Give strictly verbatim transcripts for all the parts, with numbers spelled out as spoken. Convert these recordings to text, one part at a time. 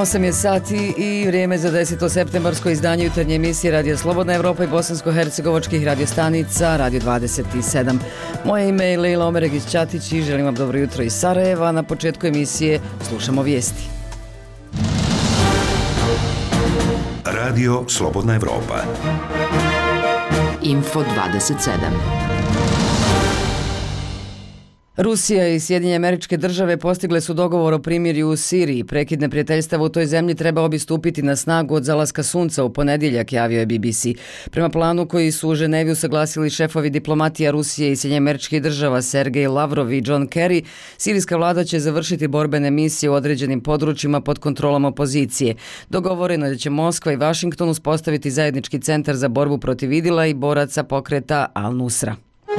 osam je sati i vrijeme za deseto septembarsko izdanje jutarnje emisije Radio Slobodna Evropa i bosansko-hercegovačkih radiostanica Radio dvadeset sedam. Moje ime je Lejla Omeregić-Ćatić i želim vam dobro jutro iz Sarajeva. Na početku emisije slušamo vijesti. Radio Slobodna Evropa. Info dvadeset sedam. Rusija i Sjedinjene Američke Države postigle su dogovor o primirju u Siriji. Prekid neprijateljstava u toj zemlji trebao bi stupiti na snagu od zalaska sunca u ponedjeljak, javio je B B C. Prema planu koji su u Ženevi usaglasili šefovi diplomatija Rusije i Sjedinjenih Američkih Država Sergej Lavrov i John Kerry, sirijska vlada će završiti borbene misije u određenim područjima pod kontrolom opozicije. Dogovoreno je da će Moskva i Vašington uspostaviti zajednički centar za borbu protiv Idila i boraca pokreta Al-Nusra.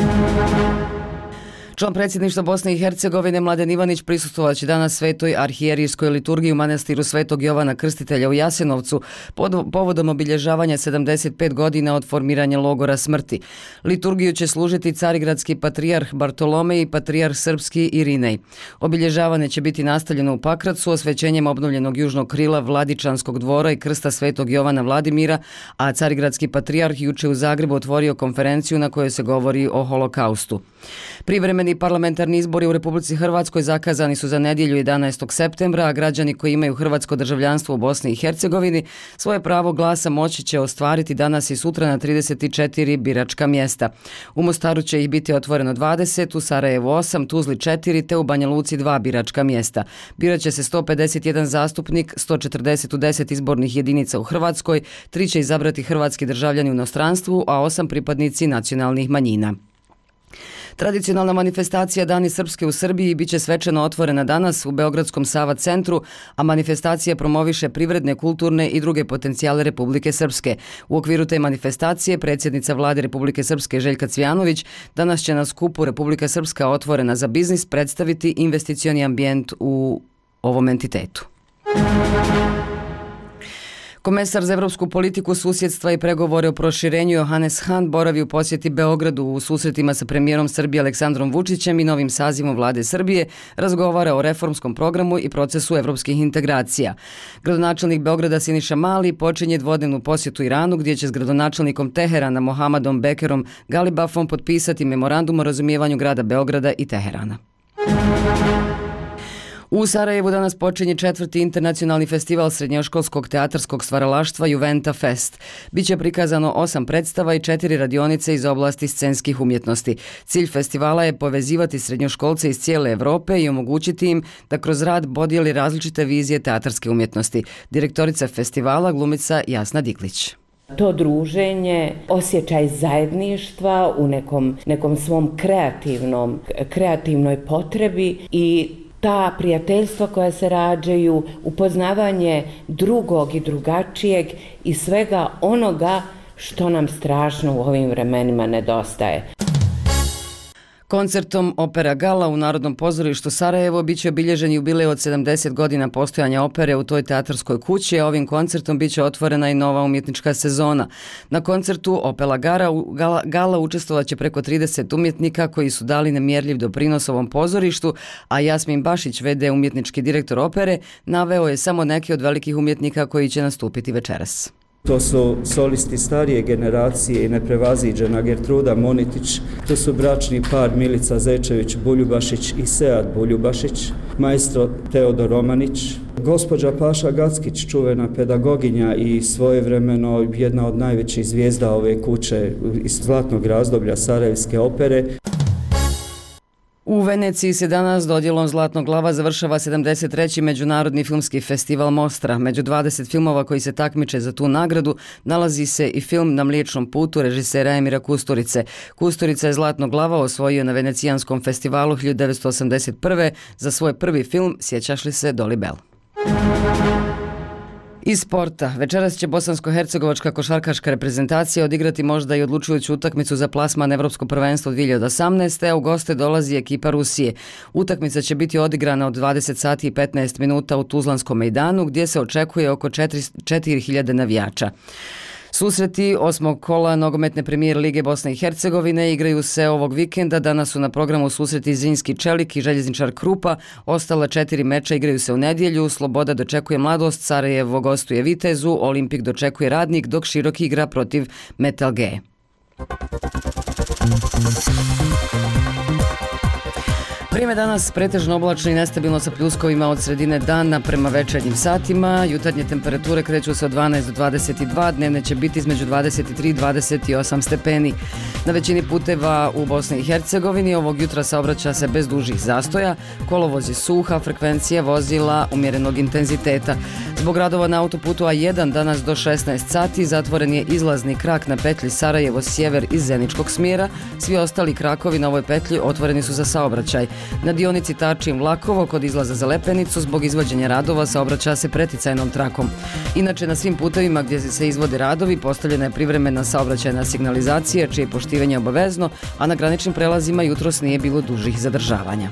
Član predsjedništva Bosne i Hercegovine Mladen Ivanić prisustvovat će danas svetoj arhijerijskoj liturgiji u manastiru Svetog Jovana Krstitelja u Jasenovcu pod povodom obilježavanja sedamdeset pet godina od formiranja logora smrti. Liturgiju će služiti carigradski patrijarh Bartolomej i patrijarh srpski Irinej. Obilježavanje će biti nastavljeno u Pakracu osvećenjem obnovljenog južnog krila Vladičanskog dvora i krsta Svetog Jovana Vladimira, a carigradski patrijarh juče u Zagrebu otvorio konferenciju na kojoj se govori o holokaustu. Privremeni parlamentarni izbori u Republici Hrvatskoj zakazani su za nedjelju jedanaestog septembra, a građani koji imaju hrvatsko državljanstvo u Bosni i Hercegovini svoje pravo glasa moći će ostvariti danas i sutra na trideset četiri biračka mjesta. U Mostaru će ih biti otvoreno dvadeset, u Sarajevu osam, Tuzli četiri te u Banja Luci dva biračka mjesta. Birat će se sto pedeset jedan zastupnik, sto četrdeset u deset izbornih jedinica u Hrvatskoj, tri će izabrati hrvatski državljani u inostranstvu, a osam pripadnici nacionalnih manjina. Tradicionalna manifestacija Dani Srpske u Srbiji biće svečano otvorena danas u Beogradskom Sava centru, a manifestacija promoviše privredne, kulturne i druge potencijale Republike Srpske. U okviru te manifestacije predsjednica vlade Republike Srpske Željka Cvijanović danas će na skupu Republika Srpska otvorena za biznis predstaviti investicioni ambijent u ovom entitetu. Komesar za evropsku politiku, susjedstva i pregovore o proširenju Johannes Hahn boravi u posjeti Beogradu. U susretima sa premijerom Srbije Aleksandrom Vučićem i novim sazivom vlade Srbije razgovara o reformskom programu i procesu evropskih integracija. Gradonačelnik Beograda Siniša Mali počinje dvodnevnu posjetu Iranu, gdje će s gradonačelnikom Teherana Mohamedom Bekerom Galibafom potpisati memorandum o razumijevanju grada Beograda i Teherana. U Sarajevu danas počinje četvrti internacionalni festival srednjoškolskog teatarskog stvaralaštva Juventa Fest. Biće prikazano osam predstava i četiri radionice iz oblasti scenskih umjetnosti. Cilj festivala je povezivati srednjoškolce iz cijele Evrope i omogućiti im da kroz rad podijeli različite vizije teatarske umjetnosti. Direktorica festivala, glumica Jasna Diklić. To druženje, osjećaj zajedništva u nekom, nekom svom kreativnom, kreativnoj potrebi i ta prijateljstva koja se rađaju, upoznavanje drugog i drugačijeg i svega onoga što nam strašno u ovim vremenima nedostaje. Koncertom Opera Gala u Narodnom pozorištu Sarajevo biće obilježen jubilej od sedamdeset godina postojanja opere u toj teatarskoj kući, a ovim koncertom biće otvorena i nova umjetnička sezona. Na koncertu Opera Gala, Gala učestvovat će preko trideset umjetnika koji su dali nemjerljiv doprinos ovom pozorištu, a Jasmin Bašić, v d umjetnički direktor opere, naveo je samo neki od velikih umjetnika koji će nastupiti večeras. To su solisti starije generacije i neprevaziđena Gertruda Monitić, to su bračni par Milica Zečević-Buljubašić i Sead Buljubašić, maestro Teodor Romanić, gospođa Paša Gackić, čuvena pedagoginja i svojevremeno jedna od najvećih zvijezda ove kuće iz zlatnog razdoblja Sarajevske opere. U Veneciji se danas dodjelom Zlatnog lava završava sedamdeset treći Međunarodni filmski festival Mostra. Među dvadeset filmova koji se takmiče za tu nagradu nalazi se i film Na mliječnom putu režisera Emira Kusturice. Kusturica je Zlatnog lava osvojio na Venecijanskom festivalu hiljadu devetsto osamdeset prve za svoj prvi film Sjećaš li se Dolly Bell. Iz sporta. Večeras će bosansko-hercegovačka košarkaška reprezentacija odigrati možda i odlučujuću utakmicu za plasman Evropsko prvenstvo dvije hiljade osamnaeste. a u goste dolazi ekipa Rusije. Utakmica će biti odigrana od dvadeset sati i petnaest minuta u Tuzlanskom mejdanu, gdje se očekuje oko četiri hiljade navijača. Susreti osmog kola nogometne premijer Lige Bosne i Hercegovine igraju se ovog vikenda. Danas su na programu susreti Zrinski Čelik i Željezničar Krupa. Ostala četiri meča igraju se u nedjelju. Sloboda dočekuje Mladost, Sarajevo gostuje Vitezu, Olimpik dočekuje Radnik, dok Široki igra protiv Metal G. Vrijeme danas pretežno oblačno i nestabilno sa pljuskovima od sredine dana prema večernjim satima. Jutarnje temperature kreću se od dvanaest do dvadeset dva, dnevne će biti između dvadeset tri i dvadeset osam stepeni. Na većini puteva u Bosni i Hercegovini ovog jutra saobraća se bez dužih zastoja, kolovoz je suha, frekvencija vozila umjerenog intenziteta. Zbog radova na autoputu A jedan danas do šesnaest sati zatvoren je izlazni krak na petlji Sarajevo sjever iz Zeničkog smjera, svi ostali krakovi na ovoj petlji otvoreni su za saobraćaj. Na dionici Tačin Vlakovo kod izlaza za Lepenicu zbog izvođenja radova saobraća se preticajnom trakom. Inače na svim putevima gdje se izvode radovi postavljena je privremena saobraćajna signalizacija čije poštivanje je obavezno, a na graničnim prelazima jutros nije bilo dužih zadržavanja.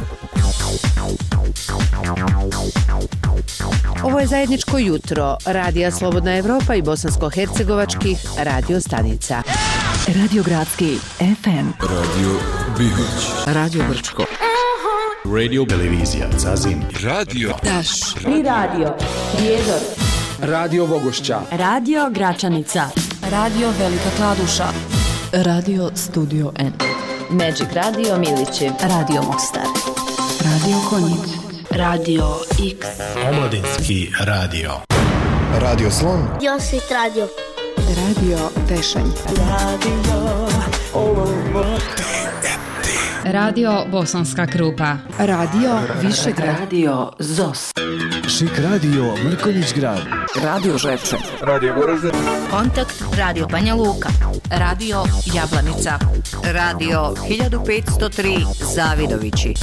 Ovo je zajedničko jutro Radija Slobodna Evropa i bosansko-hercegovačkih radio stanica. Radio Gradski F M, Radio Bihać, Radio Brčko, Radio Televizija Zazin, Radio Daš, Tri radio, Prijedor, Radio Vogošća, Radio Gračanica, Radio Velika Kladuša, Radio Studio N, Magic Radio Milići, Radio Mostar, Radio Konjic, Radio X, Omladinski radio, Radio Slon, Josit Radio, Radio Tešanj, Radio Radio Bosanska Krupa, Radio Višegrad, Radio Zos, Šik Radio Mrkonjić Grad, Radio Žepče, Radio Goražde, Kontakt Radio Banja Luka, Radio Jablanica, Radio hiljadu petsto tri Zavidovići.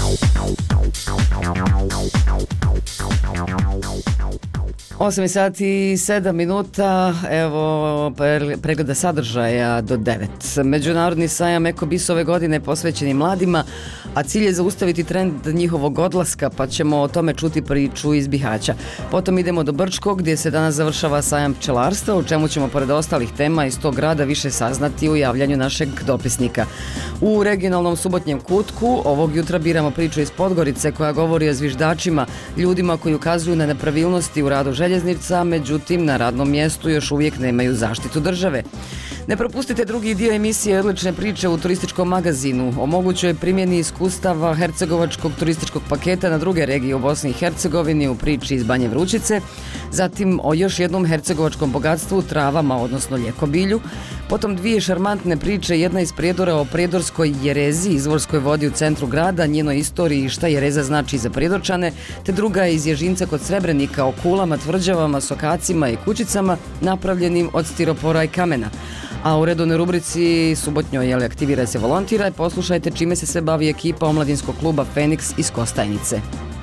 osam sati i sedam minuta, evo pregleda sadržaja do devet. Međunarodni sajam Ekobis ove godine posvećen je mladima, a cilj je zaustaviti trend njihovog odlaska, pa ćemo o tome čuti priču iz Bihaća. Potom idemo do Brčkog gdje se danas završava sajam pčelarstva, u čemu ćemo pored ostalih tema iz tog grada više saznati u javljanju našeg dopisnika. U regionalnom subotnjem kutku ovog jutra biramo priču iz Podgorice koja govori o zviždačima, ljudima koji ukazuju na nepravilnosti u radu željeznica, međutim na radnom mjestu još uvijek nemaju zaštitu države. Ne propustite drugi dio emisije Odlične priče u turističkom magazinu o mogućoj primjeni iskustava hercegovačkog turističkog paketa na druge regije u Bosni i Hercegovini u priči iz Banje Vrućice, zatim o još jednom hercegovačkom bogatstvu, travama, odnosno ljekobilju, potom dvije šarmantne priče, jedna iz Prijedora o prijedorskoj jerezi, izvorskoj vodi u centru grada, njenoj istoriji i šta jereza znači za Prijedorčane, te druga iz Ježinca kod Srebrenika o kulama, tvrđavama, sokacima i kućicama napravljenim od stiropora i kamena. A u redovnoj rubrici subotnjoj jeli, aktivira se volontira i poslušajte čime se sve bavi ekipa omladinskog kluba Feniks iz Kostajnice.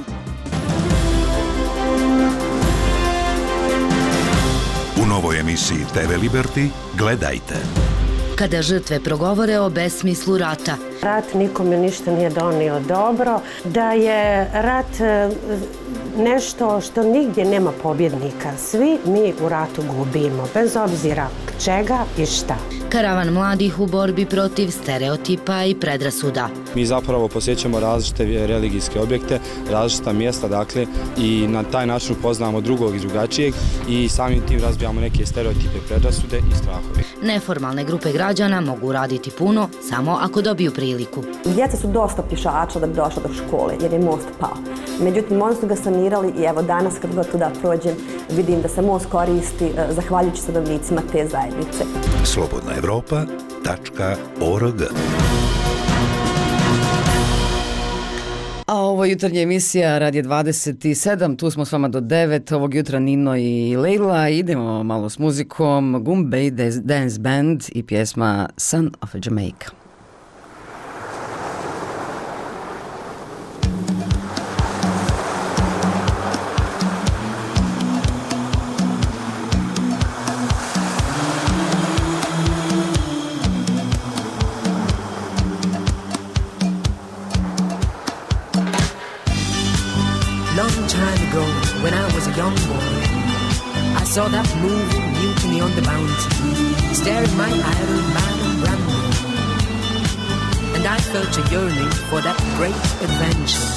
U novoj emisiji te ve Liberty gledajte. Kada žrtve progovore o besmislu rata. Rat nikome ništa nije donio dobro, da je rat nešto što nigdje nema pobjednika. Svi mi u ratu gubimo, bez obzira čega i šta. Karavan mladih u borbi protiv stereotipa i predrasuda. Mi zapravo posjećamo različite religijske objekte, različita mjesta, dakle, i na taj način upoznamo drugog i drugačijeg i samim tim razbijamo neke stereotipe, predrasude i strahove. Neformalne grupe građana mogu raditi puno samo ako dobiju priliku. Djeca su dosta pješača da bi došla do škole jer je most pao. Međutim, oni su ga sanirali i evo danas kad god tuda prođem vidim da se most koristi zahvaljujući stanovnicima te zajednice. slobodna evropa tačka org. A ovo je jutarnja emisija Radija dvadeset sedam, tu smo s vama do devet, ovog jutra Nino i Leila, idemo malo s muzikom, Gumbay Dance Band i pjesma Son of a Jamaica. When I was a young boy, I saw that movie Mutiny on the Bounty. staring my idle mind around me. And I felt a yearning for that great adventure.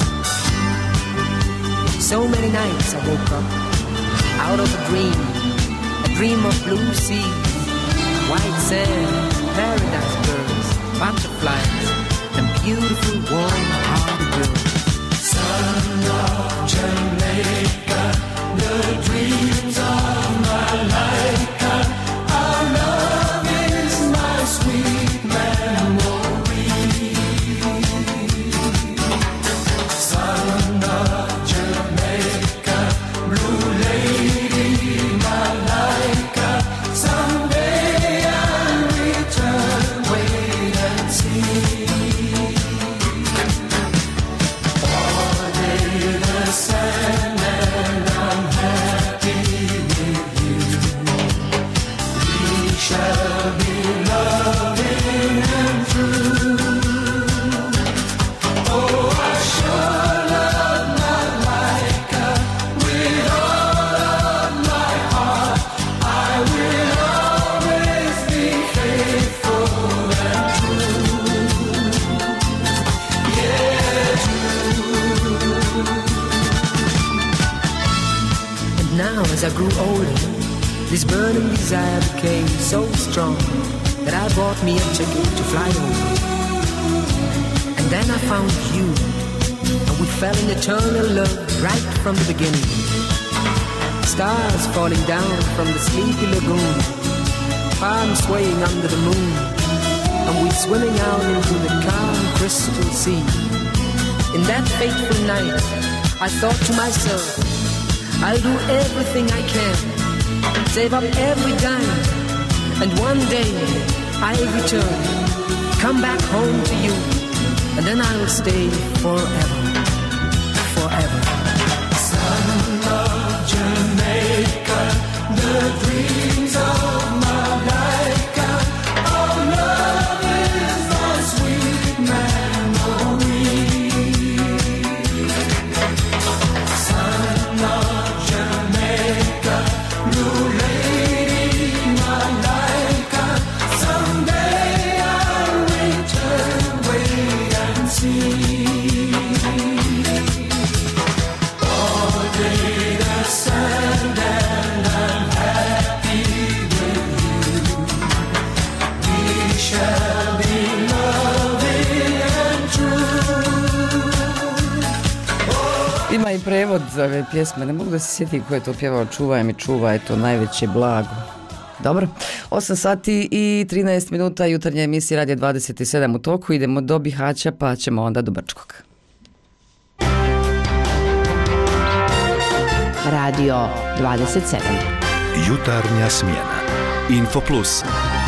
So many nights I woke up out of a dream, a dream of blue sea, white sand, paradise birds, butterflies, and beautiful warm-hearted girls. Son of Jamaica, the dreams of my life. Our love is my sweet memory. Son of Jamaica, blue lady, my Laika. Someday I'll return, wait and see. All day the sand and I'm happy with you. We shall be loving and true. Oh, I sure love my Laika with all of my heart. I will always be faithful and true. Yeah, true. And now as I grew older, this burning desire became so strong that I bought me a ticket to fly over. And then I found you, and we fell in eternal love right from the beginning. Stars falling down from the sleepy lagoon, palms swaying under the moon, and we swimming out into the calm crystal sea. In that fateful night, I thought to myself, I'll do everything I can, save up every dime, and one day I'll return, come back home to you, and then I'll stay forever, forever. Son of Jamaica, the dreams of my life, our love is my sweet memory. Son of Jamaica, blue lady, my Laika. Someday I'll return, wait and see. All day the sand and I'm happy with you. We shall be loving and true. Ima i prevod ove pjesme, ne mogu da se sjetim ko je to pjevao. Čuvaj mi, čuvaj, to najveće blago. Dobro, osam sati i trinaest minuta, jutarnja emisija Radio dvadeset sedam u toku, idemo do Bihaća pa ćemo onda do Brčkog. Radio dvadeset sedam. Jutarnja smjena. Info Plus.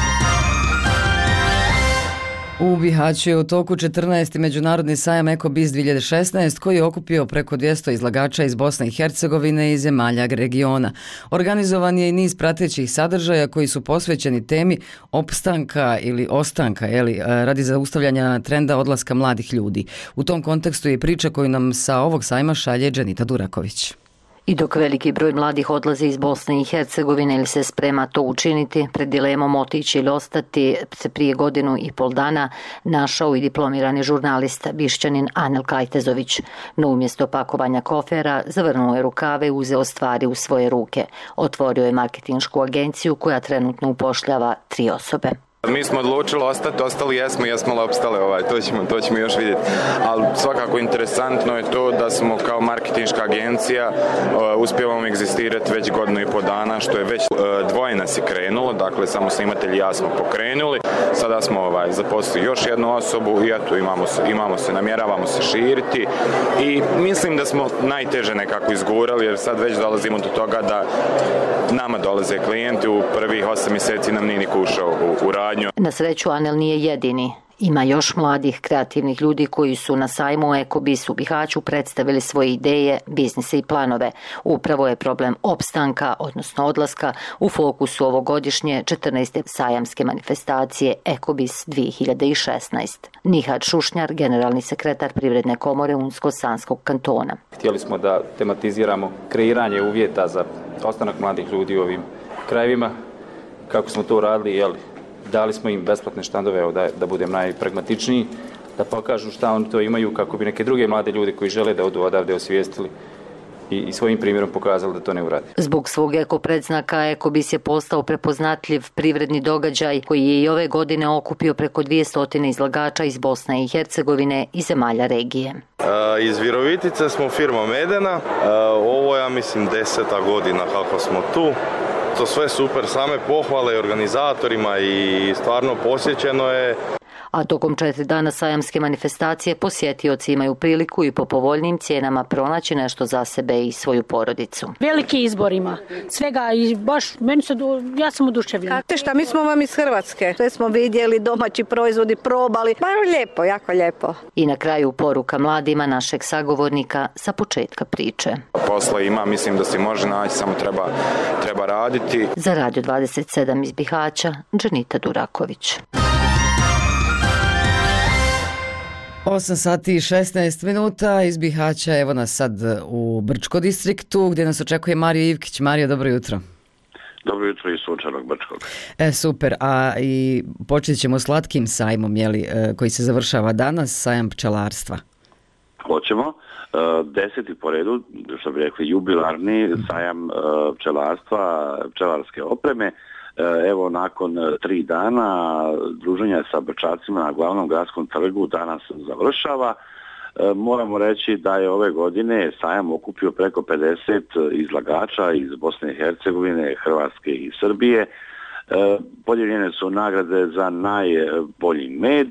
U Bihaću je u toku četrnaesti međunarodni sajam EkoBiz dvije hiljade šesnaest koji je okupio preko dvjesto izlagača iz Bosne i Hercegovine i zemalja regiona. Organizovan je i niz pratećih sadržaja koji su posvećeni temi opstanka ili ostanka, jeli, radi zaustavljanja trenda odlaska mladih ljudi. U tom kontekstu je priča koju nam sa ovog sajma šalje Dženita Duraković. I dok veliki broj mladih odlazi iz Bosne i Hercegovine ili se sprema to učiniti, pred dilemom otići ili ostati, se prije godinu i pol dana našao i diplomirani žurnalista Bišćanin Anel Kajtezović. No umjesto pakovanja kofera, zavrnuo je rukave i uzeo stvari u svoje ruke. Otvorio je marketinšku agenciju koja trenutno upošljava tri osobe. Mi smo odlučili ostati, ostali jesmo, jesmo li opstale, ovaj, to, ćemo, to ćemo još vidjeti. Ali svakako interesantno je to da smo kao marketinška agencija uh, uspjevamo egzistirati već godinu i pol dana, što je već uh, dvoje nas je krenulo, dakle samo snimatelji i ja smo pokrenuli. Sada smo ovaj, zaposlili još jednu osobu i eto imamo se, imamo se, namjeravamo se širiti i mislim da smo najteže nekako izgurali jer sad već dolazimo do toga da nama dolaze klijenti, u prvih osam mjeseci nam nije niko ušao u, u radnju. Na sreću Anel nije jedini. Ima još mladih kreativnih ljudi koji su na sajmu EkoBiz u Bihaću predstavili svoje ideje, biznise i planove. Upravo je problem opstanka, odnosno odlaska, u fokusu ovogodišnje četrnaeste sajamske manifestacije EkoBiz dvije hiljade šesnaest. Nihad Šušnjar, generalni sekretar Privredne komore Unsko-Sanskog kantona. Htjeli smo da tematiziramo kreiranje uvjeta za ostanak mladih ljudi u ovim krajevima, kako smo to uradili, jel, dali smo im besplatne štandove, evo da, da budem najpragmatičniji, da pokažu šta oni to imaju, kako bi neke druge mlade ljude koji žele da odu odavde osvijestili i, i svojim primjerom pokazali da to ne urade. Zbog svog eko predznaka Ekobis je postao prepoznatljiv privredni događaj koji je i ove godine okupio preko dvjesto izlagača iz Bosne i Hercegovine i zemalja regije. E, iz Virovitice smo firma Medena, e, ovo ja mislim deseta godina kako smo tu. To sve super, same pohvale organizatorima i stvarno posjećeno je. A tokom četiri dana sajamske manifestacije posjetioci imaju priliku i po povoljnim cijenama pronaći nešto za sebe i svoju porodicu. Veliki izbor ima svega i baš meni se, ja sam oduševljena. Te šta, mi smo vam iz Hrvatske, sve smo vidjeli, domaći proizvodi, probali, baš lijepo, jako lijepo. I na kraju poruka mladima našeg sagovornika sa početka priče. Posla ima, mislim da se može naći, samo treba, treba raditi. Za Radio dvadeset sedam iz Bihaća, Dženita Duraković. osam sati i šesnaest minuta iz Bihaća, evo nas sad u Brčko distriktu gdje nas očekuje Mario Ivkić. Mario, dobro jutro. Dobro jutro iz sunčanog Brčkog. E, super, a i počet ćemo slatkim sajmom, jeli, koji se završava danas, sajam pčelarstva. Hoćemo. Deseti po redu, što bi rekli, jubilarni sajam pčelarstva, pčelarske opreme. Evo, nakon tri dana druženja sa brčacima na glavnom gradskom trgu danas završava. Moramo reći da je ove godine sajam okupio preko pedeset izlagača iz Bosne i Hercegovine, Hrvatske i Srbije. Podijeljene su nagrade za najbolji med.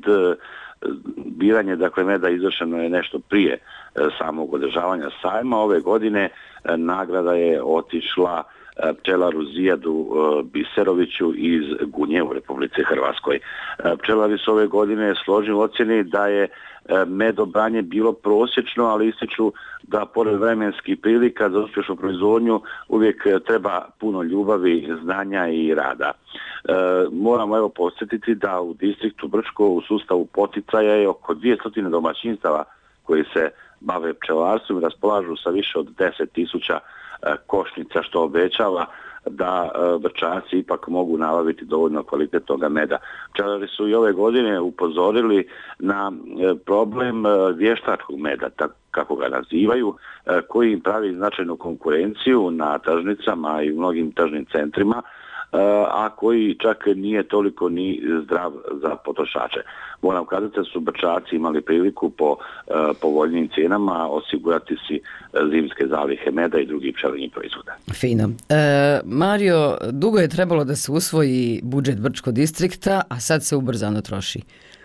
Biranje, dakle, meda izvršeno je nešto prije samog održavanja sajma. Ove godine nagrada je otišla pčelaru Zijadu Biseroviću iz Gunje u Republici Hrvatskoj. Pčelari su ove godine složni u ocjeni da je medobranje bilo prosječno, ali ističu da pored vremenskih prilika za uspješnu proizvodnju uvijek treba puno ljubavi, znanja i rada. E, moramo evo podsjetiti da u distriktu Brčko u sustavu poticaja je oko dvjesto domaćinstava koji se bave pčelarstvom i raspolažu sa više od deset tisuća košnica, što obećava da brčaci ipak mogu nabaviti dovoljno kvalitetnog meda. Pčelari su i ove godine upozorili na problem vještačkog meda, tako kako ga nazivaju, koji im pravi značajnu konkurenciju na tržnicama i u mnogim tržnim centrima, a koji čak nije toliko ni zdrav za potrošače. Moram kazati da su brčaci imali priliku po povoljnim cijenama osigurati si zimske zalihe meda i drugih pčelinjih proizvoda. Fino. E, Mario, dugo je trebalo da se usvoji budžet Brčko distrikta, a sad se ubrzano troši.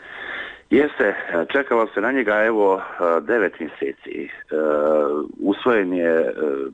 Jeste, čekalo se na njega evo devet mjeseci. E, usvojen je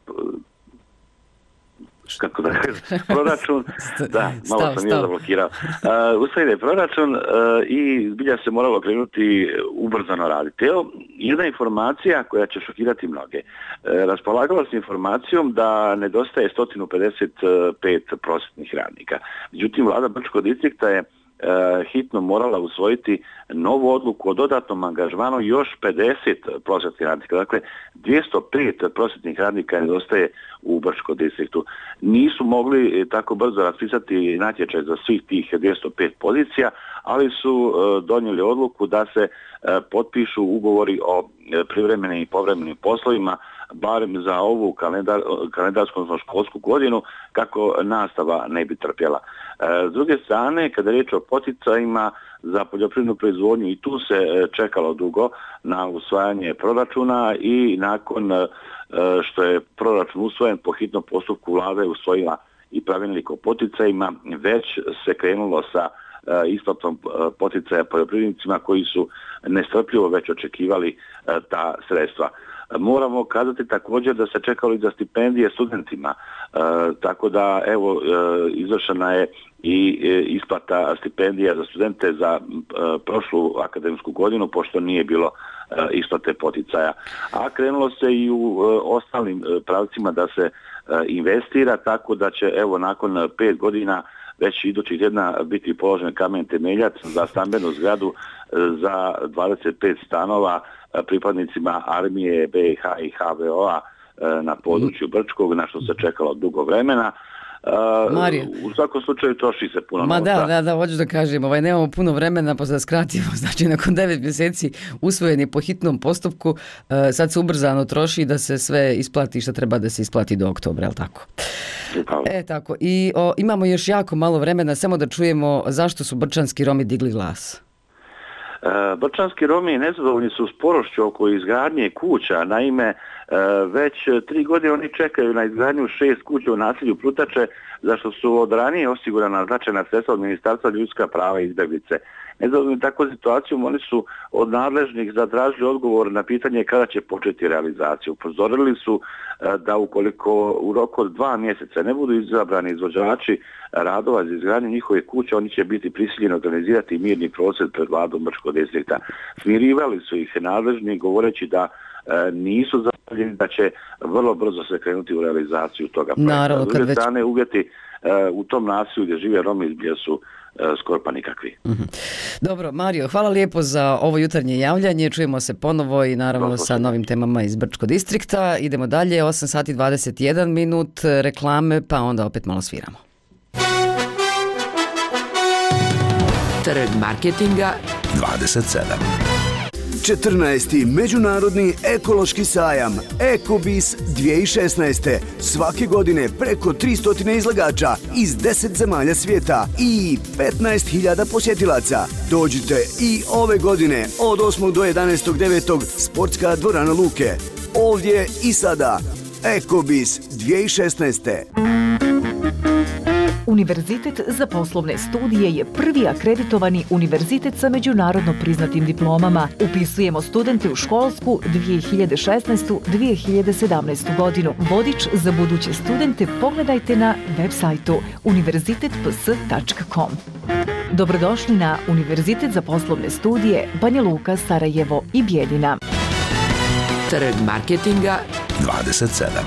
kako da proračun, da, malo sam je zablokirao. Uh, usvojen je proračun uh, i zbilja se moralo krenuti ubrzano raditi. Evo, jedna informacija koja će šokirati mnoge. Uh, raspolagala s informacijom da nedostaje sto pedeset pet prosvjetnih radnika. Međutim, vlada Brčkog distrikta je hitno morala usvojiti novu odluku o dodatnom angažmanu još pedeset prosvjetnih radnika. Dakle, dvjesto pet prosvjetnih radnika nedostaje u Brčkom distriktu. Nisu mogli tako brzo raspisati natječaj za svih tih dvjesto pet pozicija, ali su donijeli odluku da se potpišu ugovori o privremenim i povremenim poslovima barem za ovu kalendar, kalendarsku odnosno školsku godinu kako nastava ne bi trpjela. S druge strane, kada je riječ o poticajima za poljoprivrednu proizvodnju, i tu se čekalo dugo na usvajanje proračuna i nakon što je proračun usvojen po hitnom postupku vlada je usvojila i pravilnik o poticajima, već se krenulo sa isplatom poticaja poljoprivrednicima koji su nestrpljivo već očekivali ta sredstva. Moramo kazati također da se čekalo i za stipendije studentima, e, tako da evo e, izvršena je i e, isplata stipendija za studente za e, prošlu akademsku godinu, pošto nije bilo e, isplate poticaja. A krenulo se i u e, ostalim e, pravcima da se e, investira, tako da će evo nakon pet godina već idućih tjedna biti položen kamen temeljac za stambenu zgradu e, za dvadeset pet stanova pripadnicima armije, B i H i H V O-a na području Brčkog, na što se čekalo dugo vremena. Marija. U svakom slučaju troši se puno Ma novca. da, da, da, hoću da kažem, ovaj, nemamo puno vremena, pa da skratimo, znači nakon devet mjeseci usvojen je po hitnom postupku, uh, sad se ubrzano troši da se sve isplati što treba da se isplati do oktobra, jel tako? Upravo. E, tako, i o, imamo još jako malo vremena, samo da čujemo zašto su brčanski Romi digli glas. E, Brčanski Romi nezadovoljni su sporošću oko izgradnje kuća. Naime, e, već tri godine oni čekaju na izgradnju šest kuća u naselju Prutače, zašto su od ranije osigurana značajna sredstva od Ministarstva ljudska prava i izbjeglice. Nezadovoljni takvom situacijom, oni su od nadležnih zatražili odgovor na pitanje kada će početi realizaciju. Upozorili su e, da ukoliko u roku od dva mjeseca ne budu izabrani izvođači radova za izgradnju njihove kuće, oni će biti prisiljeni organizirati mirni prosvjed pred vladom Brčkog distrikta. Smirivali su ih nadležni govoreći da e, nisu zadovoljni, da će vrlo brzo se krenuti u realizaciju toga projekta. Naravno, S druge već... strane, uvjeti e, u tom naselju gdje žive Romi izbije su e, skoro pa nikakvi. Mm-hmm. Dobro, Mario, hvala lijepo za ovo jutarnje javljanje. Čujemo se ponovo i naravno Dobro, sa novim temama iz Brčkog distrikta. Idemo dalje, osam sati dvadeset jedan minut, reklame, pa onda opet malo sviramo. Trg marketinga dvadeset sedam. četrnaesti. Međunarodni ekološki sajam Ekobis dvije tisuće šesnaeste. Svake godine preko tristo izlagača iz deset zemalja svijeta i petnaest hiljada posjetilaca. Dođite i ove godine od osmog do jedanaestog devetog Sportska dvorana Luke. Ovdje i sada Ekobis dvije tisuće šesnaeste. Univerzitet za poslovne studije je prvi akreditovani univerzitet sa međunarodno priznatim diplomama. Upisujemo studente u školsku dvije hiljade šesnaeste dvije hiljade sedamnaeste. godinu. Vodič za buduće studente pogledajte na web sajtu univerzitet p s tačka com. Dobrodošli na Univerzitet za poslovne studije Banja Luka, Sarajevo i Bijeljina. Trg marketinga dvadeset sedam.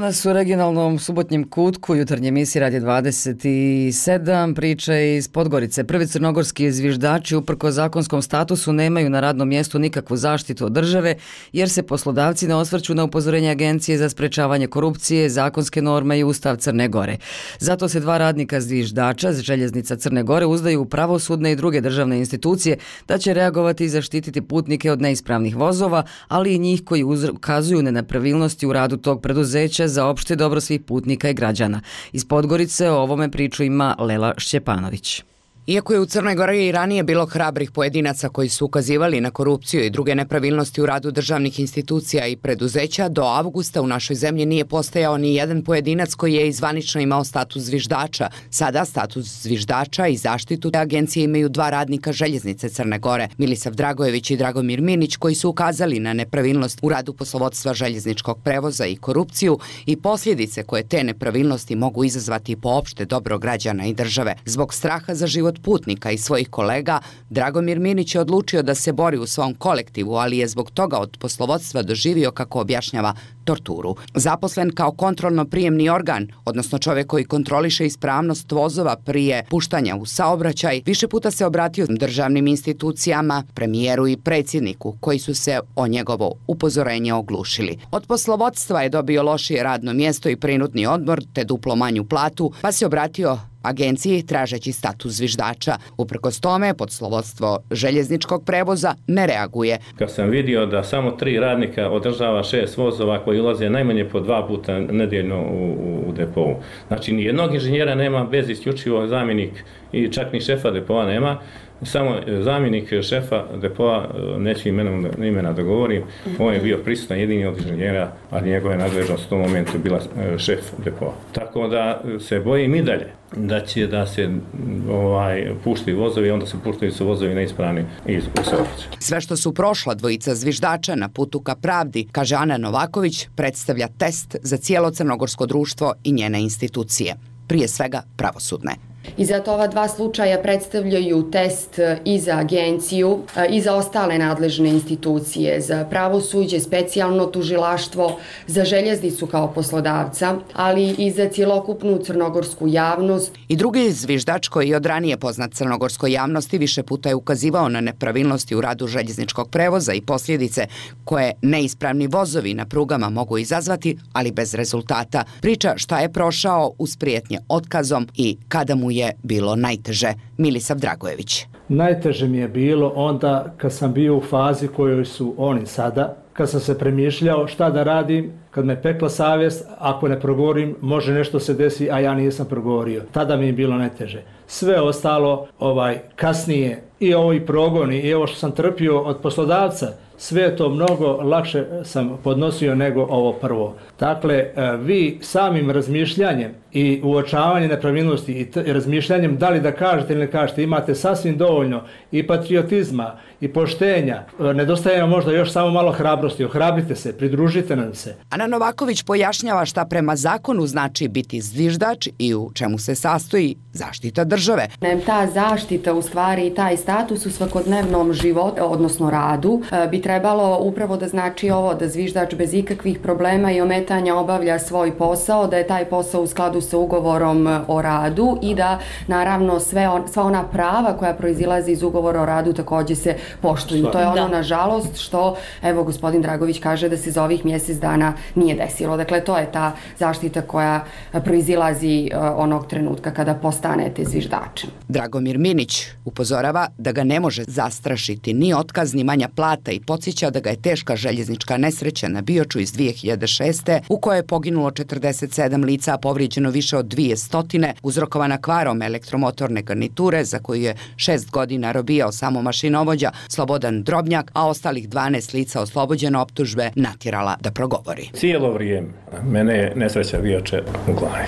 Danas u regionalnom subotnjem kutku jutarnje emisije Radio dvadeset sedam priče iz Podgorice. Prvi crnogorski zviždači uprko zakonskom statusu nemaju na radnom mjestu nikakvu zaštitu od države jer se poslodavci ne osvrću na upozorenje Agencije za sprečavanje korupcije, zakonske norme i Ustav Crne Gore. Zato se dva radnika zviždača z željeznica Crne Gore uzdaju u pravosudne i druge državne institucije da će reagovati i zaštititi putnike od neispravnih vozova, ali i njih koji ukazuju na nepravilnosti u radu tog preduzeća za opšte dobro svih putnika i građana. Iz Podgorice o ovome priču ima Lela Šćepanović. Iako je u Crnoj Gori i ranije bilo hrabrih pojedinaca koji su ukazivali na korupciju i druge nepravilnosti u radu državnih institucija i preduzeća, do avgusta u našoj zemlji nije postojao ni jedan pojedinac koji je izvanično imao status zviždača. Sada status zviždača i zaštitu te agencije imaju dva radnika željeznice Crne Gore, Milisav Dragojević i Dragomir Minić, koji su ukazali na nepravilnost u radu poslovodstva željezničkog prevoza i korupciju i posljedice koje te nepravilnosti mogu izazvati po opšte dobro građana i države. Zbog straha za život putnika i svojih kolega, Dragomir Minić je odlučio da se bori u svom kolektivu, ali je zbog toga od poslovodstva doživio, kako objašnjava, torturu. Zaposlen kao kontrolno-prijemni organ, odnosno čovjek koji kontroliše ispravnost vozova prije puštanja u saobraćaj, više puta se obratio državnim institucijama, premijeru i predsjedniku, koji su se o njegovo upozorenje oglušili. Od poslovodstva je dobio lošije radno mjesto i prinudni odmor, te duplo manju platu, pa se obratio agenciji tražeći status zviždača. Uprkos tome, poslovodstvo željezničkog prevoza ne reaguje. Kad sam vidio da samo tri radnika održava šest vozova koji ulaze najmanje po dva puta nedjeljno u, u depovu. Znači, nijednog inženjera nema, bez isključivo zamjenik i čak ni šefa depoa nema. Samo zamjenik šefa depoa, neću imenom, imena da govorim, on je bio prisutan jedini od inženjera, a njegova je nadležnost u tom momentu bila šef depoa. Tako da se bojim i dalje da će da se ovaj, puštaju vozovi, onda se puštaju su vozovi neispravni iz saobraćaja. Sve što su prošla dvojica zviždača na putu ka pravdi, kaže Ana Novaković, predstavlja test za cijelo crnogorsko društvo i njene institucije. Prije svega pravosudne. I zato ova dva slučaja predstavljaju test i za agenciju i za ostale nadležne institucije, za pravosuđe, specijalno tužilaštvo, za željeznicu kao poslodavca, ali i za cjelokupnu crnogorsku javnost. I drugi zviždač koji je od ranije poznat crnogorskoj javnosti više puta je ukazivao na nepravilnosti u radu željezničkog prevoza i posljedice koje neispravni vozovi na prugama mogu izazvati, ali bez rezultata. Priča šta je prošao uz prijetnje otkazom i kada mu je bilo najteže. Milisav Dragojević. Najteže mi je bilo onda kad sam bio u fazi kojoj su oni sada, kad sam se premišljao šta da radim, kad me pekla savjest, ako ne progovorim, može nešto se desi, a ja nisam progovorio. Tada mi je bilo najteže. Sve ostalo, ovaj, kasnije, i ovi progoni, i ovo što sam trpio od poslodavca, sve to mnogo lakše sam podnosio nego ovo prvo. Dakle, vi samim razmišljanjem i uočavanjem nepravilnosti i razmišljanjem da li da kažete ili ne kažete, imate sasvim dovoljno i patriotizma i poštenja. Nedostaje možda još samo malo hrabrosti. Ohrabrite se, pridružite nam se. Ana Novaković pojašnjava šta prema zakonu znači biti zviždač i u čemu se sastoji zaštita države. Ta zaštita, u stvari, i taj status u svakodnevnom životu, odnosno radu, bi trebalo upravo da znači ovo, da zviždač bez ikakvih problema i ometanja obavlja svoj posao, da je taj posao u skladu sa ugovorom o radu i da, naravno, sve on, sva ona prava koja proizilaze iz ugovora o radu također se poštuju. To je ono, da, nažalost, što, evo, gospodin Dragović kaže da se za ovih mjesec dana nije desilo. Dakle, to je ta zaštita koja proizilazi onog trenutka kada postanete zviždačem. Dragomir Minić upozorava da ga ne može zastrašiti ni otkaz, ni manja plata i podsjeća da ga je teška željeznička nesreća na Bioču iz dvije hiljade šeste u kojoj je poginulo četrdeset sedam lica, a povrijeđeno više od dvije stotine, uzrokovana kvarom elektromotorne garniture za koju je šest godina robijao samo mašinovođa Slobodan Drobnjak, a ostalih dvanaest lica oslobođeno optužbe natjerala da progovori. Cijelo vrijeme mene je nesreća Bioče u glavi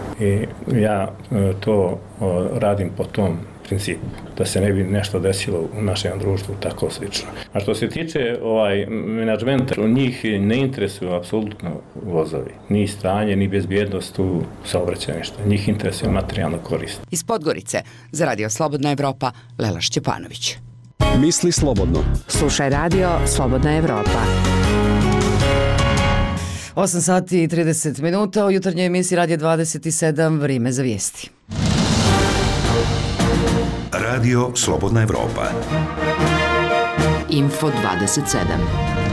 i ja to radim po tom principu, da se ne bi nešto desilo u našem društvu tako slično. A što se tiče ovaj menadžmenta, njih ne interesuju apsolutno vozovi, ni stanje, ni bezbjednost u saobraćajništvu. Njih interesuje materijalna korist. Iz Podgorice za Radio Slobodna Evropa, Lela Šćepanović. Misli slobodno. Slušaj Radio Slobodna Evropa. osam sati i trideset minuta u jutarnjoj emisiji Radio dvadeset sedam, vrijeme za vijesti. Radio Slobodna Evropa. Info dvadeset sedam.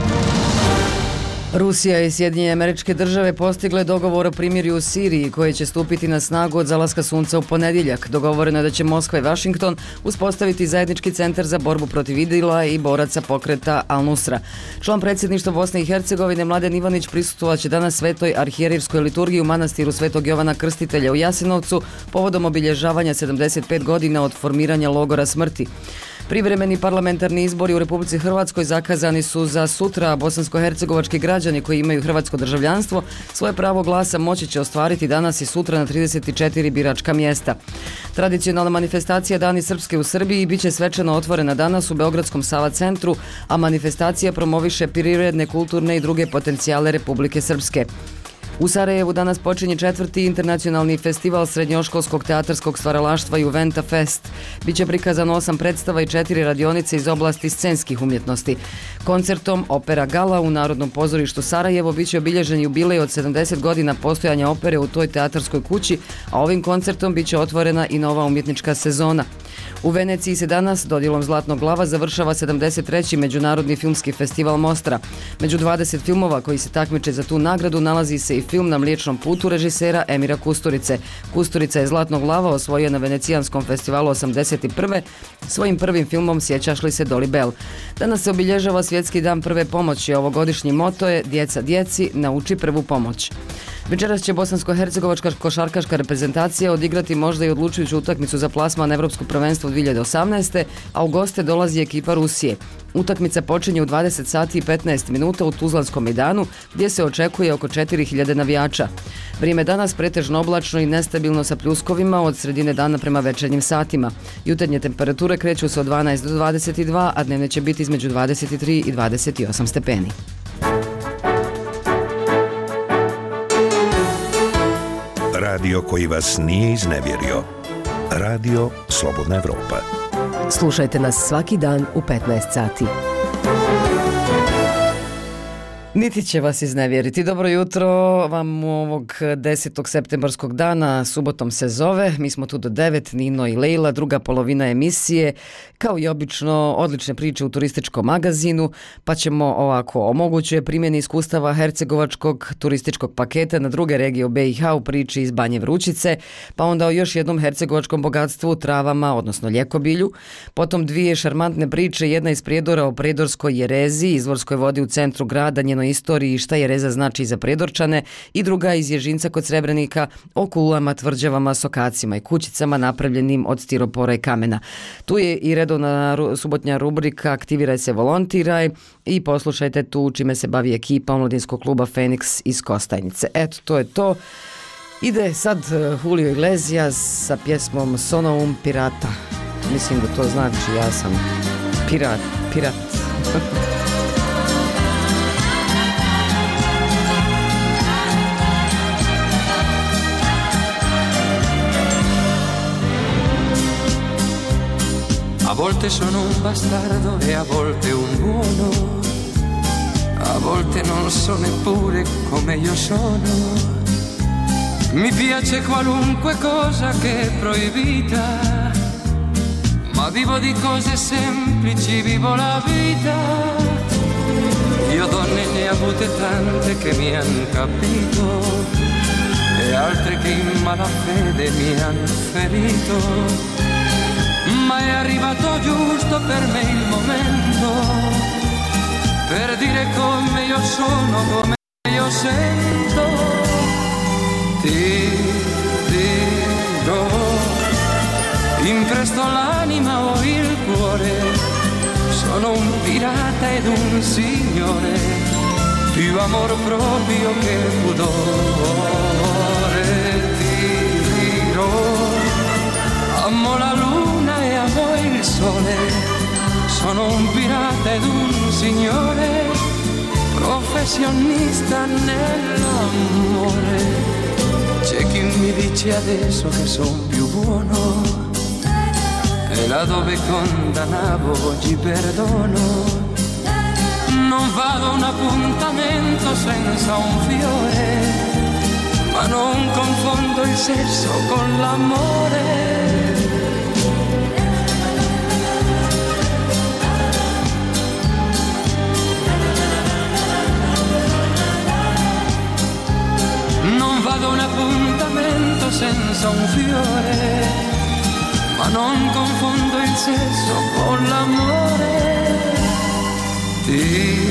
Rusija i Sjedinjene Američke Države postigle dogovor o primirju u Siriji koji će stupiti na snagu od zalaska sunca u ponedjeljak. Dogovoreno je da će Moskva i Washington uspostaviti zajednički centar za borbu protiv idila i boraca pokreta Al-Nusra. Član predsjedništva Bosne i Hercegovine Mladen Ivanić prisustvovat će danas svetoj arhijerijskoj liturgiji u manastiru Svetog Jovana Krstitelja u Jasenovcu povodom obilježavanja sedamdeset pet godina od formiranja logora smrti. Privremeni parlamentarni izbori u Republici Hrvatskoj zakazani su za sutra. Bosansko-hercegovački građani koji imaju hrvatsko državljanstvo svoje pravo glasa moći će ostvariti danas i sutra na trideset četiri biračka mjesta. Tradicionalna manifestacija Dani Srpske u Srbiji biće svečano otvorena danas u Beogradskom Sava centru, a manifestacija promoviše prirodne, kulturne i druge potencijale Republike Srpske. U Sarajevu danas počinje četvrti internacionalni festival srednjoškolskog teatarskog stvaralaštva Juventa Fest. Biće prikazano osam predstava i četiri radionice iz oblasti scenskih umjetnosti. Koncertom Opera Gala u Narodnom pozorištu Sarajevo biće obilježen jubilej od sedamdeset godina postojanja opere u toj teatarskoj kući, a ovim koncertom biće otvorena i nova umjetnička sezona. U Veneciji se danas dodjelom Zlatnog glava završava sedamdeset treći Međunarodni filmski festival Mostra. Među dvadeset filmova koji se takmiče za tu nagradu nalazi se i film Na mliječnom putu režisera Emira Kusturice. Kusturica je Zlatnog glava osvojio na Venecijanskom festivalu osamdeset prve svojim prvim filmom Sjećaš li se Dolly Bell. Danas se obilježava Svjetski dan prve pomoći. Ovogodišnji moto je Djeca djeci, nauči prvu pomoć. Večeras će bosansko-hercegovačka košarkaška reprezentacija odigrati možda i odlučujuću utakmicu za plasman na Evropsko prvenstvo dvije hiljade osamnaeste. a u goste dolazi ekipa Rusije. Utakmica počinje u dvadeset sati i petnaest minuta u Tuzlanskom Mejdanu gdje se očekuje oko četiri hiljade navijača. Vrijeme danas pretežno oblačno i nestabilno sa pljuskovima od sredine dana prema večernjim satima. Jutarnje temperature kreću se od dvanaest do dvadeset dva, a dnevne će biti između dvadeset tri i dvadeset osam stepeni. Radio koji vas nije iznevjerio. Radio Slobodna Evropa. Slušajte nas svaki dan u petnaest sati. Niti će vas iznevjeriti. Dobro jutro vam ovog desetog septembarskog dana, subotom se zove. Mi smo tu do devet, Nino i Lejla, druga polovina emisije. Kao i obično, odlične priče u turističkom magazinu, pa ćemo ovako o mogućoj primjeni iskustava hercegovačkog turističkog paketa na druge regije u B i H u priči iz Banje Vrućice, pa onda o još jednom hercegovačkom bogatstvu, travama, odnosno ljekobilju. Potom dvije šarmantne priče, jedna iz Prijedora o predorskoj jerezi, izvorskoj vodi u centru grada, njenoj istoriji i šta jereza znači za Predorčane, i druga iz Ježinca kod Srebrenika o kulama, tvrđavama, sokacima i kućicama napravljenim od stiropora i kamena. Tu je i redovna subotnja rubrika Aktiviraj se, volontiraj, i poslušajte tu čime se bavi ekipa omladinskog kluba Feniks iz Kostajnice. Eto, to je to. Ide sad Julio Iglesias sa pjesmom Sonoum Pirata. Mislim da to znači ja sam pirat, pirat. A volte sono un bastardo e a volte un buono, a volte non so neppure come io sono. Mi piace qualunque cosa che è proibita, ma vivo di cose semplici, vivo la vita. Io donne ne ho avute tante che mi han capito e altre che in malafede mi han ferito. Ma è arrivato giusto per me il momento per dire come io sono, come io sento. Ti dirò, impresto l'anima o il cuore, sono un pirata ed un signore, più amor proprio che pudore. Ti dirò, amo la luna e amo il sole, sono un pirata ed un signore, professionista nell'amore. C'è chi mi dice adesso che son più buono e là dove condannavo oggi perdono. Non vado a un appuntamento senza un fiore, ma non confondo il sesso con l'amore. Non vado a un appuntamento senza un fiore, ma non confondo il sesso con l'amore. Ti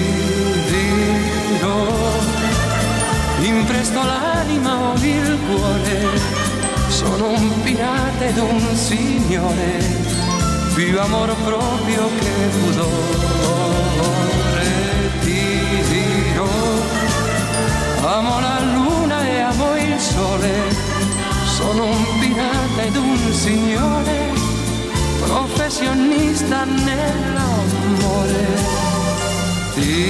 dirò, impresto l'anima o il cuore, sono un pirata ed un signore, più amor proprio che pudore. Ti dirò, amo la luna e amo il sole, sono un pirata ed un signore, professionista nell'amore. Ti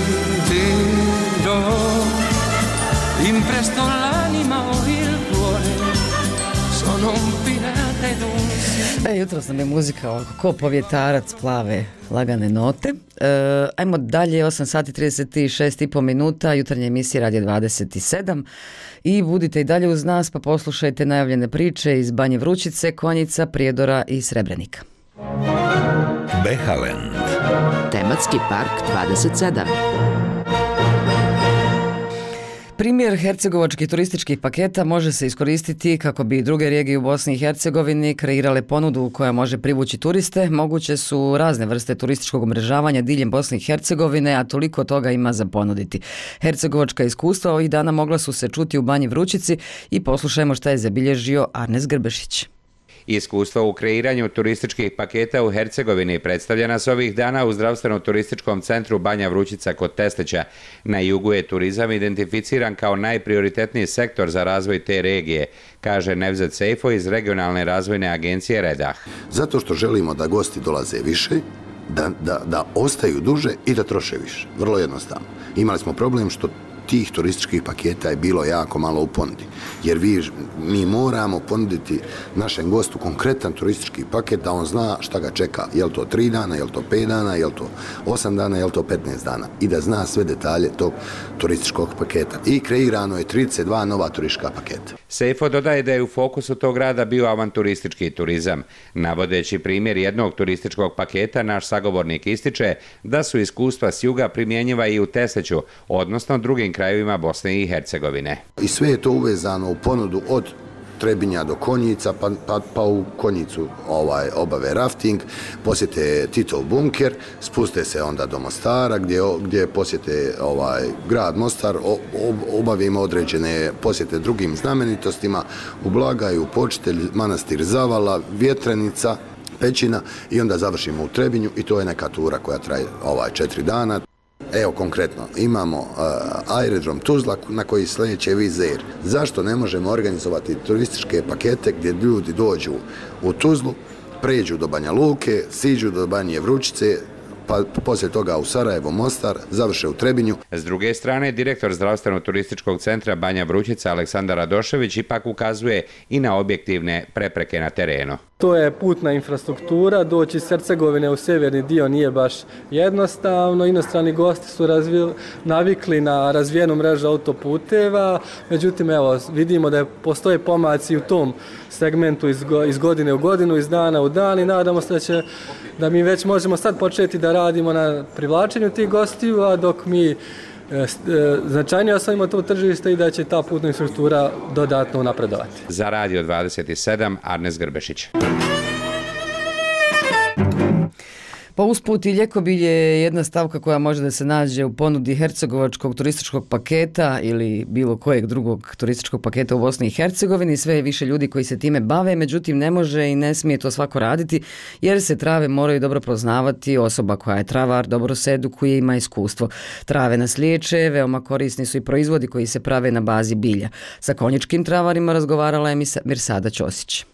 dirò, impresto l'anima o il cuore, sono un pirata ed un signore. E, jutro nam je muzika ovako ko povjetarac, plave, lagane note. E, ajmo dalje, osam sati trideset šest i po minuta, jutarnja emisija Radio dvadeset sedam. I budite i dalje uz nas, pa poslušajte najavljene priče iz Banje Vrućice, Konjica, Prijedora i Srebrenika. Behaland. Tematski park dvadeset sedam. Primjer hercegovačkih turističkih paketa može se iskoristiti kako bi druge regije u Bosni i Hercegovini kreirale ponudu koja može privući turiste. Moguće su razne vrste turističkog umrežavanja diljem Bosne i Hercegovine, a toliko toga ima za ponuditi. Hercegovačka iskustva ovih dana mogla su se čuti u Banji Vrućici i poslušajmo šta je zabilježio Arnes Grbešić. Iskustvo u kreiranju turističkih paketa u Hercegovini predstavljena se ovih dana u zdravstveno-turističkom centru Banja Vrućica kod Teslića. Na jugu je turizam identificiran kao najprioritetniji sektor za razvoj te regije, kaže Nevzet Sejfo iz regionalne razvojne agencije Redah. Zato što želimo da gosti dolaze više, da, da, da ostaju duže i da troše više. Vrlo jednostavno. Imali smo problem što tih turističkih paketa je bilo jako malo u ponudi. Jer vi, mi moramo ponuditi našem gostu konkretan turistički paket da on zna šta ga čeka. Je li to tri dana, je li to pet dana, je li to osam dana, je li to petnaest dana. I da zna sve detalje tog turističkog paketa. I kreirano je trideset dva nova turistička paketa. Sejfo dodaje da je u fokusu tog rada bio avanturistički turizam. Navodeći primjer jednog turističkog paketa, naš sagovornik ističe da su iskustva s juga primjenjiva i u Tesliću, odnosno drugim krajevima Bosne i Hercegovine. I sve je to uvezano u ponudu od Trebinja do Konjica, pa, pa, pa u Konjicu ovaj, obave rafting, posjete Titov bunker, spuste se onda do Mostara gdje, gdje posjete ovaj, grad Mostar, ob, obavimo određene posjete drugim znamenitostima, u Blagaju, Počitelj, manastir Zavala, Vjetrenica, Pećina i onda završimo u Trebinju i to je neka tura koja traje ovaj, četiri dana. Evo konkretno, imamo uh, aerodrom Tuzla na koji sljedeće Wizz Air. Zašto ne možemo organizovati turističke pakete gdje ljudi dođu u Tuzlu, pređu do Banja Luke, siđu do Banje Vrućice, pa poslije toga u Sarajevo, Mostar, završe u Trebinju. S druge strane, direktor zdravstveno-turističkog centra Banja Vrućica Aleksandar Radošević ipak ukazuje i na objektivne prepreke na terenu. To je putna infrastruktura, doći iz Hercegovine u sjeverni dio nije baš jednostavno, inostrani gosti su razvili, navikli na razvijenu mrežu autoputeva, međutim evo vidimo da postoje pomaci u tom segmentu iz, iz godine u godinu, iz dana u dan i nadamo se da, će, da mi već možemo sad početi da radimo na privlačenju tih gostiju, a dok mi značajnije osvojimo to tržište i da će ta putna infrastruktura dodatno napredovati. Za Radio dvadeset sedam, Arnes Grbešić. Pa usput i ljekobilje je jedna stavka koja može da se nađe u ponudi hercegovačkog turističkog paketa ili bilo kojeg drugog turističkog paketa u Bosni i Hercegovini. Sve je više ljudi koji se time bave, međutim ne može i ne smije to svako raditi jer se trave moraju dobro poznavati. Osoba koja je travar dobro se edukuje, ima iskustvo. Trave nas liječe, veoma korisni su i proizvodi koji se prave na bazi bilja. Sa konjičkim travarima razgovarala je Mirsada Ćosić.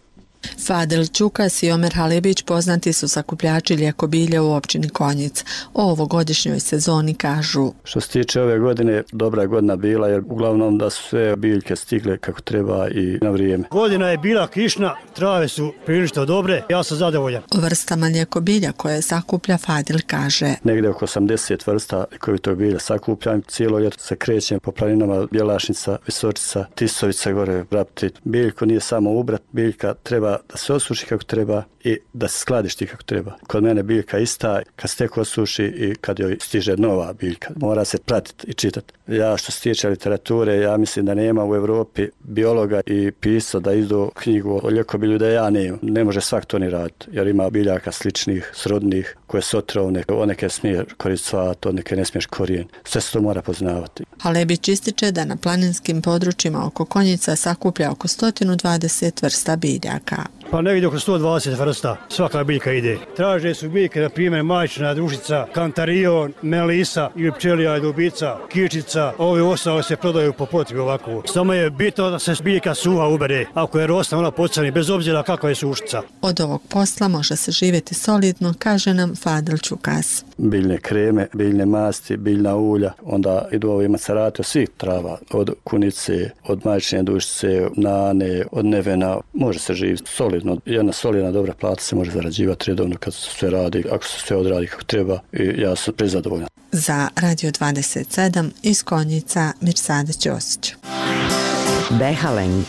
Fadil Čukas i Omer Halebić poznati su sakupljači lijeko bilja u općini Konjic. O ovogodišnjoj sezoni kažu: Što se tiče ove godine, dobra godina bila jer uglavnom da su sve biljke stigle kako treba i na vrijeme. Godina je bila kišna, trave su prilično dobre, ja sam zadovoljan. O vrstama lijeko bilja koje sakuplja Fadil kaže: Negdje oko osamdeset vrsta koje to bilja sakupljam. Cijelo ljeto se krećem po planinama Bjelašnica, Visočica, Tisovica, gore Vrapti. Biljko nije samo ubrat, biljka treba da se osuši kako treba i da se skladišti kako treba. Kod mene biljka ista, kad se tek osuši i kad joj stiže nova biljka. Mora se pratiti i čitati. Ja što se tiče literature, ja mislim da nema u Europi biologa i pisca da izdu knjigu o ljekobilju da ja nemam. Ne može svak to ni raditi, jer ima biljaka sličnih, srodnih, koje su otrovne. O neke smije koristiti cvat, od neke ne smiješ korijen. Sve se to mora poznavati. Halebić ističe da na planinskim područjima oko Konjica sakuplja oko sto dvadeset vrsta biljaka. Pa negdje oko sto dvadeset vrsta, svaka biljka ide. Traže su biljke, na primjer, majčina dušica, kantarion, melisa ili pčelija dubica, kičica, ove ostale se prodaju po potrebi ovako. Samo je bitno da se biljka suha ubere, ako je rosna ona pocani, bez obzira kakva je sušica. Od ovog posla može se živjeti solidno, kaže nam Fadil Čukas. Biljne kreme, biljne masti, biljna ulja, onda idu ovi macerati od svih trava, od kunice, od majčine dušice, nane, od nevena, može se živjeti solidno. Jedna solidna dobra plata se može zarađivati redovno kad se sve radi, ako se sve odradi kako treba i ja sam prezadovoljan. Za Radio dvadeset sedam iz Konjica Mirsada Ćosić. Behalend.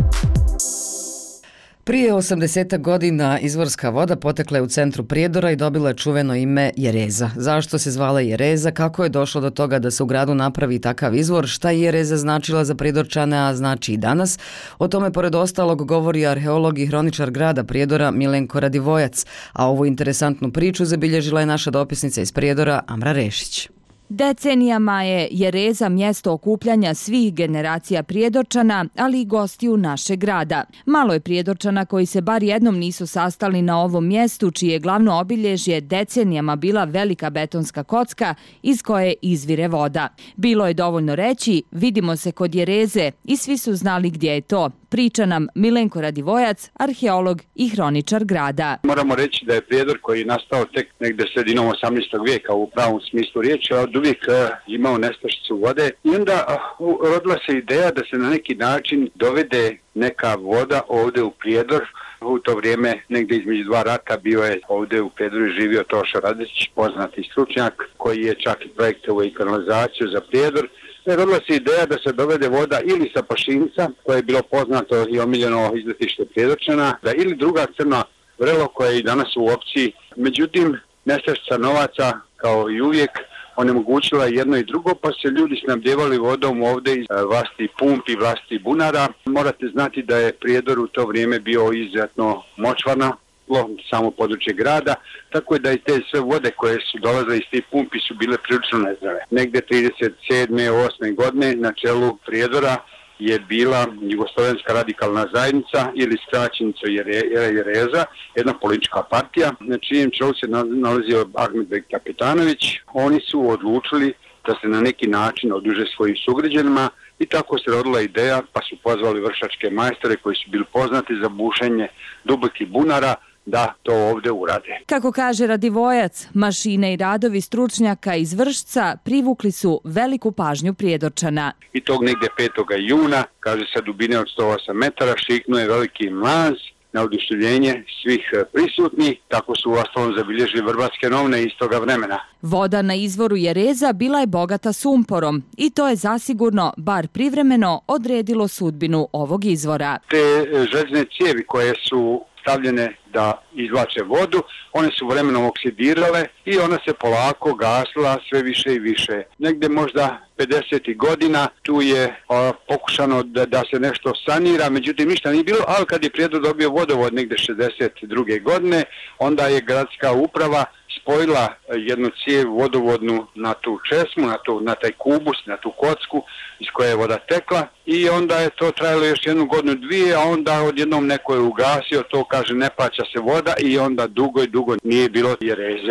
Prije osamdeset godina izvorska voda potekla je u centru Prijedora i dobila je čuveno ime Jereza. Zašto se zvala Jereza, kako je došlo do toga da se u gradu napravi takav izvor, šta je Jereza značila za Prijedorčane, a znači i danas? O tome pored ostalog govori arheolog i hroničar grada Prijedora Milenko Radivojac, a ovu interesantnu priču zabilježila je naša dopisnica iz Prijedora Amra Rešić. Decenijama je Jereza mjesto okupljanja svih generacija Prijedorčana, ali i gostiju našeg grada. Malo je Prijedorčana koji se bar jednom nisu sastali na ovom mjestu, čije glavno obilježje decenijama bila velika betonska kocka iz koje izvire voda. Bilo je dovoljno reći, vidimo se kod Jereze i svi su znali gdje je to. Priča nam Milenko Radivojac, arheolog i hroničar grada. Moramo reći da je Prijedor koji je nastao tek negdje sredinom osamnaestog vijeka u pravom smislu riječi, od uvijek imao nestašicu vode i onda rodila se ideja da se na neki način dovede neka voda ovdje u Prijedor. U to vrijeme, negdje između dva rata, bio je ovdje u Prijedoru živio Tošo Radić, poznati stručnjak, koji je čak i projektovao i kanalizaciju za Prijedor. Rodila se ideja da se dovede voda ili sa Pašinca, koje je bilo poznato i omiljeno izletište Prijedorčana, da ili druga Crna Vrelo, koja je i danas u opciji. Međutim, nestašica novaca, kao i uvijek, onemogućila jedno i drugo, pa se ljudi snabdjevali vodom ovdje iz vlastitih pumpi, vlastitih bunara. Morate znati da je Prijedor u to vrijeme bio izuzetno močvarna, samo područje grada, tako da i te sve vode koje su dolazile iz tih pumpi su bile prilično nezdrave. Negdje trideset sedme osme godine na čelu Prijedora je bila Jugoslovenska radikalna zajednica ili skraćenica Jereza, jedna politička partija, na čijem čelu se nalazio Ahmetbek Kapetanović. Oni su odlučili da se na neki način oduže svojim sugrađanima i tako se rodila ideja, pa su pozvali vršačke majstore koji su bili poznati za bušenje dubokih bunara da to ovdje urade. Kako kaže Radivojac, mašine i radovi stručnjaka iz Vršca privukli su veliku pažnju Prijedorčana. I tog negdje petog juna, kaže sa dubine od sto osam metara, šiknuo je veliki mlaz na oduševljenje svih prisutnih, tako su u ostalom zabilježili Vrbatske novine iz toga vremena. Voda na izvoru Jereza bila je bogata sumporom i to je zasigurno, bar privremeno, odredilo sudbinu ovog izvora. Te željezne cijevi koje su stavljene da izvlače vodu, one su vremenom oksidirale i ona se polako gasila sve više i više. Negdje možda pedesetih godina tu je a, pokušano da, da se nešto sanira, međutim ništa nije bilo, ali kad je Prijedor dobio vodovod negdje šezdeset druge godine, onda je gradska uprava spojila jednu cijev vodovodnu na tu česmu, na, tu, na taj kubus, na tu kocku iz koje je voda tekla i onda je to trajalo još jednu godinu dvije, a onda odjednom neko je ugasio, to kaže ne plaća se voda i onda dugo i dugo nije bilo Jereze.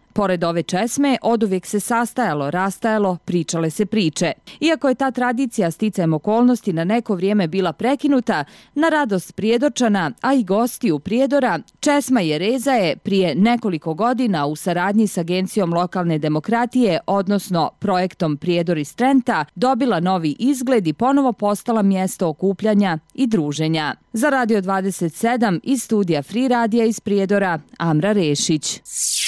Pored ove česme, oduvijek se sastajalo, rastajalo, pričale se priče. Iako je ta tradicija sticajem okolnosti na neko vrijeme bila prekinuta, na radost Prijedorčana, a i gostiju Prijedora, česma Jereza je prije nekoliko godina u saradnji s Agencijom lokalne demokratije, odnosno projektom Prijedor iz Trenta, dobila novi izgled i ponovo postala mjesto okupljanja i druženja. Za Radio dvadeset sedam iz studija Free Radija iz Prijedora, Amra Rešić.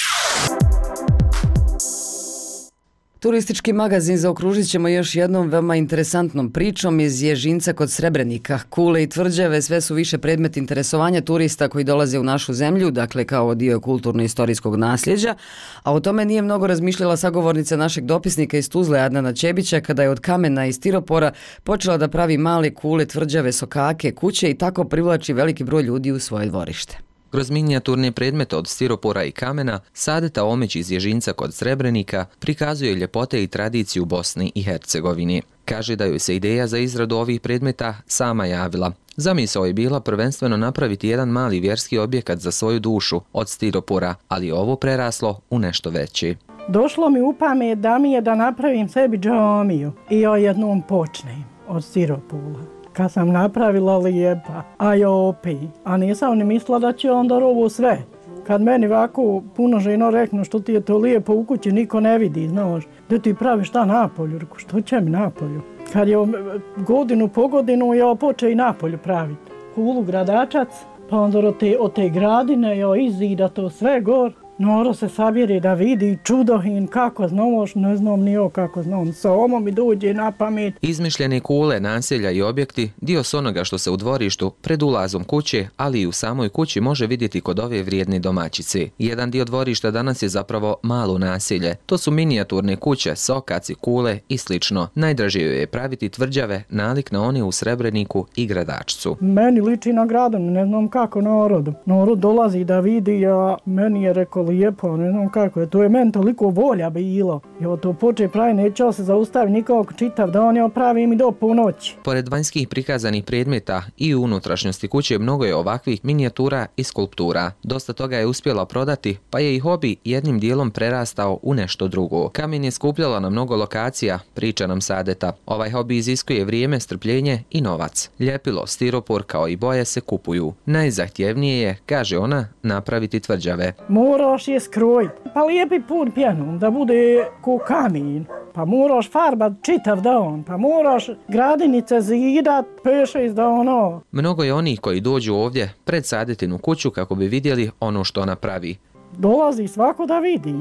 Turistički magazin zaokružit ćemo još jednom veoma interesantnom pričom iz Ježinca kod Srebrenika. Kule i tvrđave sve su više predmet interesovanja turista koji dolaze u našu zemlju, dakle kao dio kulturno-istorijskog nasljeđa, a o tome nije mnogo razmišljala sagovornica našeg dopisnika iz Tuzle Adnana Čebića kada je od kamena i stiropora počela da pravi male kule, tvrđave, sokake, kuće i tako privlači veliki broj ljudi u svoje dvorište. Kroz minijaturne predmete od stiropora i kamena, Sadeta Omeć iz Ježinca kod Srebrenika prikazuje ljepote i tradiciju Bosni i Hercegovini. Kaže da joj se ideja za izradu ovih predmeta sama javila. Zamisao je bila prvenstveno napraviti jedan mali vjerski objekat za svoju dušu od stiropora, ali je ovo preraslo u nešto veći. Došlo mi u pamet da mi je da napravim sebi džamiju i o jednom počnem od stiropora. Kad sam napravila lijepa, a i opi, a nisam ni mislila da će onda ovo sve. Kad meni ovako puno ženo reknu što ti je to lijepo u kući, niko ne vidi, znaš, da ti praviš šta napolju, reku, što će mi napolju? Kad je godinu po godinu, ja poče i napolju praviti. Kulu gradačac, pa onda od te, od te gradine, ja izida to sve gor. Noro se sabjeri da vidi čudohin kako znaš, ne znam ni o kako znam, samo mi dođe na pamet. Izmišljene kule, naselja i objekti, dio s onoga što se u dvorištu pred ulazom kuće, ali i u samoj kući može vidjeti kod ove vrijedne domaćice. Jedan dio dvorišta danas je zapravo malo naselje. To su minijaturne kuće, sokaci, kule i slično. Najdraže joj je praviti tvrđave, nalik na one u Srebreniku i Gradačcu. Meni liči na gradom, ne znam kako narodu. Narod dolazi da vidi, a meni je rekao lijepo, ne znam kako je, to je meni toliko volja bilo. Ja to poče pravi, nećeo se zaustaviti nikog čitav dan, ja pravim i do ponoći. Pored vanjskih prikazanih predmeta i u unutrašnjosti kuće mnogo je ovakvih minijatura i skulptura. Dosta toga je uspjela prodati, pa je i hobi jednim dijelom prerastao u nešto drugo. Kamen je skupljala na mnogo lokacija, priča nam Sadeta. Ovaj hobi iziskuje vrijeme, strpljenje i novac. Ljepilo, stiropor kao i boje se kupuju. Najzahtjevnije je, kaže ona, napraviti tvrđave. Moraš je skrojiti, pa lijepi pun pjenom, da bude ko kamen. Pa moraš farbat čitav dan, pa moraš gradinice zidat pet šest dana. Mnogo je onih koji dođu ovdje pred Sadetinu kuću kako bi vidjeli ono što ona pravi. Dolazi svako da vidi.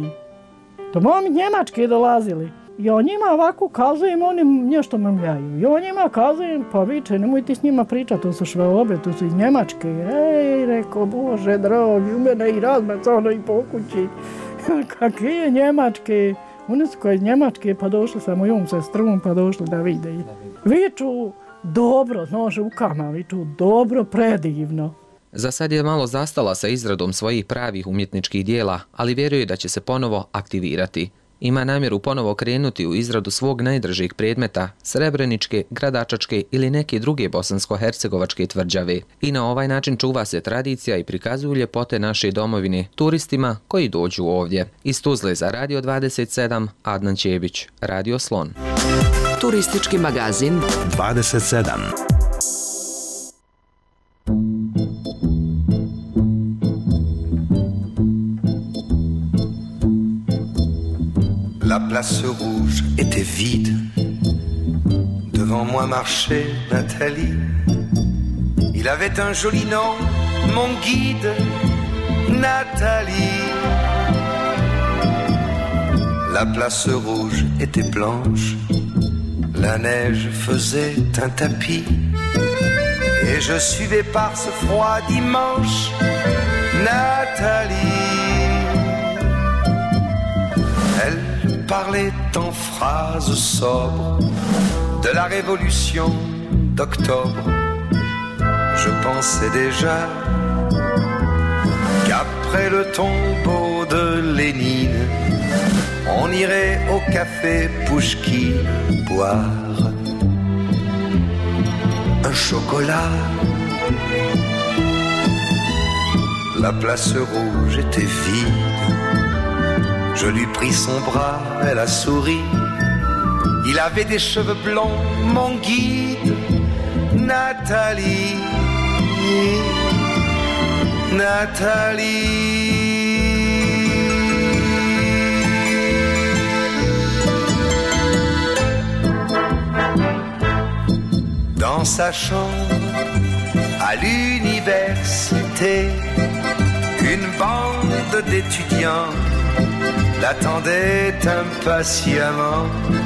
To mami Njemačke dolazili. Ja njima ovako kazujem, oni nešto mrmljaju. Ja njima kazujem, pa viče, nemoj ti s njima pričati, to su švaobe, to su iz Njemačke. Ej, reko, Bože dragi, u mene i razmacano i po kući. Kakve je Njemačke? Oni su koji iz Njemačke, pa došli sa mojom sestrom, pa došli da vide. Viču dobro, znaš, u kama, viču dobro, predivno. Za sad je malo zastala sa izradom svojih pravih umjetničkih dijela, ali vjeruje da će se ponovo aktivirati. Ima namjeru ponovo krenuti u izradu svog najdražih predmeta, srebreničke, gradačačke ili neke druge bosansko-hercegovačke tvrđave. I na ovaj način čuva se tradicija i prikazuju ljepote naše domovine turistima koji dođu ovdje. Iz Tuzle za Radio dvadeset sedam, Adnan Čebić, Radio Slon. Turistički magazin dvadeset sedam. La place rouge était vide. Devant moi marchait Nathalie. Il avait un joli nom, mon guide, Nathalie. La place rouge était blanche. La neige faisait un tapis. Et je suivais par ce froid dimanche Nathalie. Elle parlait en phrases sobres de la révolution d'octobre. Je pensais déjà qu'après le tombeau de Lénine, on irait au café Pouchkine boire un chocolat. La place rouge était vide. Je lui pris son bras, elle a souri. Il avait des cheveux blonds, mon guide, Nathalie, Nathalie. Dans sa chambre, à l'université, une bande d'étudiants l'attendait impatiemment.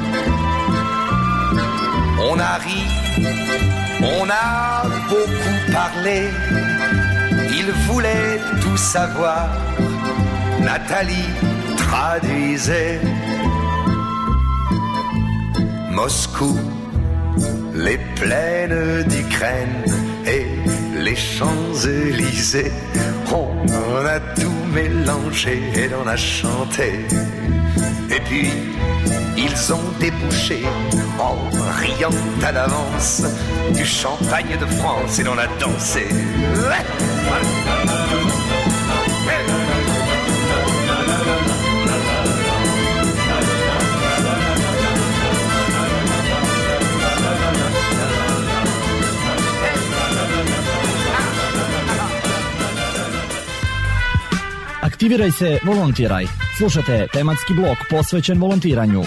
On a ri, on a beaucoup parlé, il voulait tout savoir. Nathalie traduisait. Moscou, les plaines d'Ukraine et les Champs-Élysées, on en a tout mélangé et on a chanté. Et puis, ils ont débouché en riant à l'avance du champagne de France et l'on a dansé. Aktiviraj se, volontiraj. Slušate tematski blok posvećen volontiranju.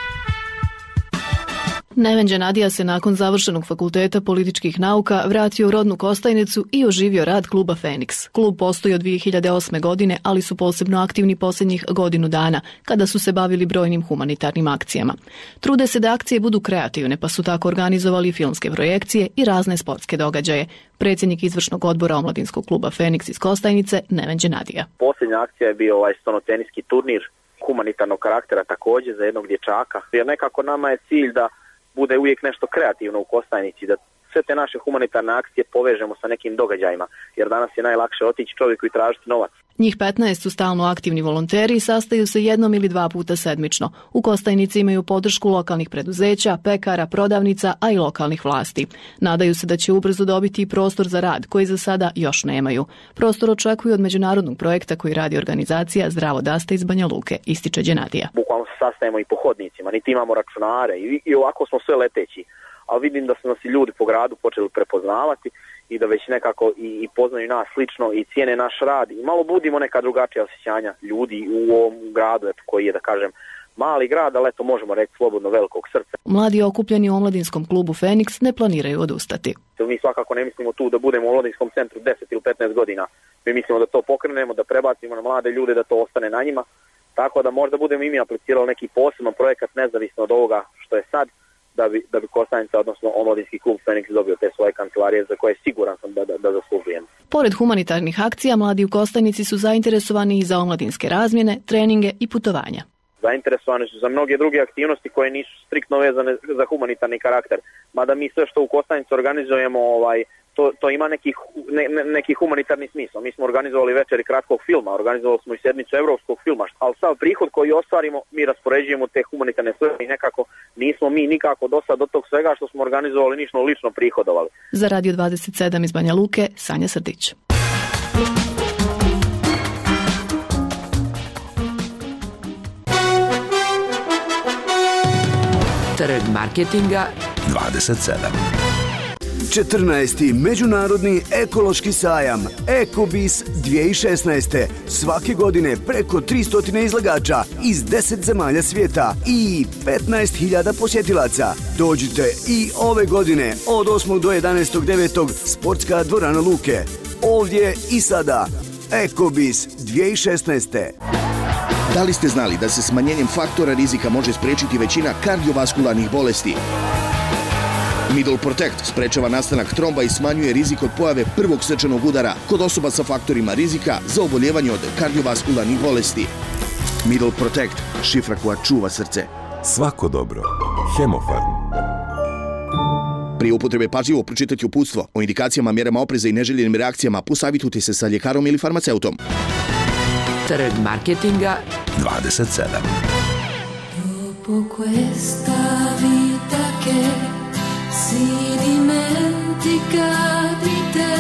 Nevenđa Nadija se nakon završenog fakulteta političkih nauka vratio u rodnu Kostajnicu i oživio rad kluba Feniks. Klub postoji od dvije hiljade osme. godine, ali su posebno aktivni posljednjih godinu dana, kada su se bavili brojnim humanitarnim akcijama. Trude se da akcije budu kreativne, pa su tako organizovali filmske projekcije i razne sportske događaje. Predsjednik izvršnog odbora omladinskog kluba Feniks iz Kostajnice, Nevenđa Nadija. Posljednja akcija je bio ovaj stonoteniski turnir humanitarnog karaktera također za jednog dječaka. Jer nekako nama je cilj da bude uvijek nešto kreativno u Kostajnici, da sve te naše humanitarne akcije povežemo sa nekim događajima, jer danas je najlakše otići čovjeku i tražiti novac. Njih petnaest su stalno aktivni volonteri i sastaju se jednom ili dva puta sedmično. U Kostajnici imaju podršku lokalnih preduzeća, pekara, prodavnica, a i lokalnih vlasti. Nadaju se da će ubrzo dobiti i prostor za rad, koji za sada još nemaju. Prostor očekuju od međunarodnog projekta koji radi organizacija Zdravo Daste iz Banja Luke, ističe Đenadija. Bukvalno se sastajemo i po hodnicima, niti imamo računare i, i ovako smo sve leteći. Ali vidim da su nas i ljudi po gradu počeli prepoznavati i da već nekako i, i poznaju nas slično i cijene naš rad i malo budimo neka drugačija osjećanja ljudi u ovom gradu, eto, koji je, da kažem, mali grad, ali eto možemo reći slobodno velikog srca. Mladi okupljeni u omladinskom klubu Feniks ne planiraju odustati. Mi svakako ne mislimo tu da budemo u omladinskom centru deset ili petnaest godina. Mi mislimo da to pokrenemo, da prebacimo na mlade ljude, da to ostane na njima. Tako da možda budemo i mi aplicirali neki poseban projekat nezavisno od ovoga što je sad, da bi, da bi Kostajnica, odnosno omladinski klub Feniks dobio te svoje kancelarije za koje siguran sam da, da, da zaslužujem. Pored humanitarnih akcija, mladi u Kostajnici su zainteresovani i za omladinske razmjene, treninge i putovanja. Zainteresovani su za mnoge druge aktivnosti koje nisu striktno vezane za humanitarni karakter. Mada mi sve što u Kostajnici organizujemo, ovaj, to, to ima neki, ne, neki humanitarni smisao. Mi smo organizovali večeri kratkog filma, organizovali smo i sedmicu evropskog filma, ali sav prihod koji ostvarimo mi raspoređujemo te humanitarne svrhe i nekako nismo mi nikako do sad do tog svega što smo organizovali nišno lično prihodovali. Za Radio dvadeset sedam iz Banja Luke, Sanja Srdić. Trg marketinga dvadeset sedam. četrnaesti. Međunarodni ekološki sajam Ekobis dvije tisuće šesnaeste. Svake godine preko tristo izlagača iz deset zemalja svijeta i petnaest hiljada posjetilaca. Dođite i ove godine od osmog do jedanaestog devetog Sportska dvorana Luke. Ovdje i sada Ekobis dvije tisuće šesnaeste. Da li ste znali da se smanjenjem faktora rizika može spriječiti većina kardiovaskularnih bolesti? Middle Protect sprečava nastanak tromba i smanjuje rizik od pojave prvog srčanog udara kod osoba sa faktorima rizika za oboljevanje od kardiovaskularnih bolesti. Middle Protect, šifra koja čuva srce. Svako dobro. Hemofarm. Prije upotrebe pažljivo pročitati uputstvo o indikacijama, mjerama opreza i neželjenim reakcijama, posavitujte se sa ljekarom ili farmaceutom. Trg marketinga dvadeset sedam. Dopo questa vita che si dimentica di te,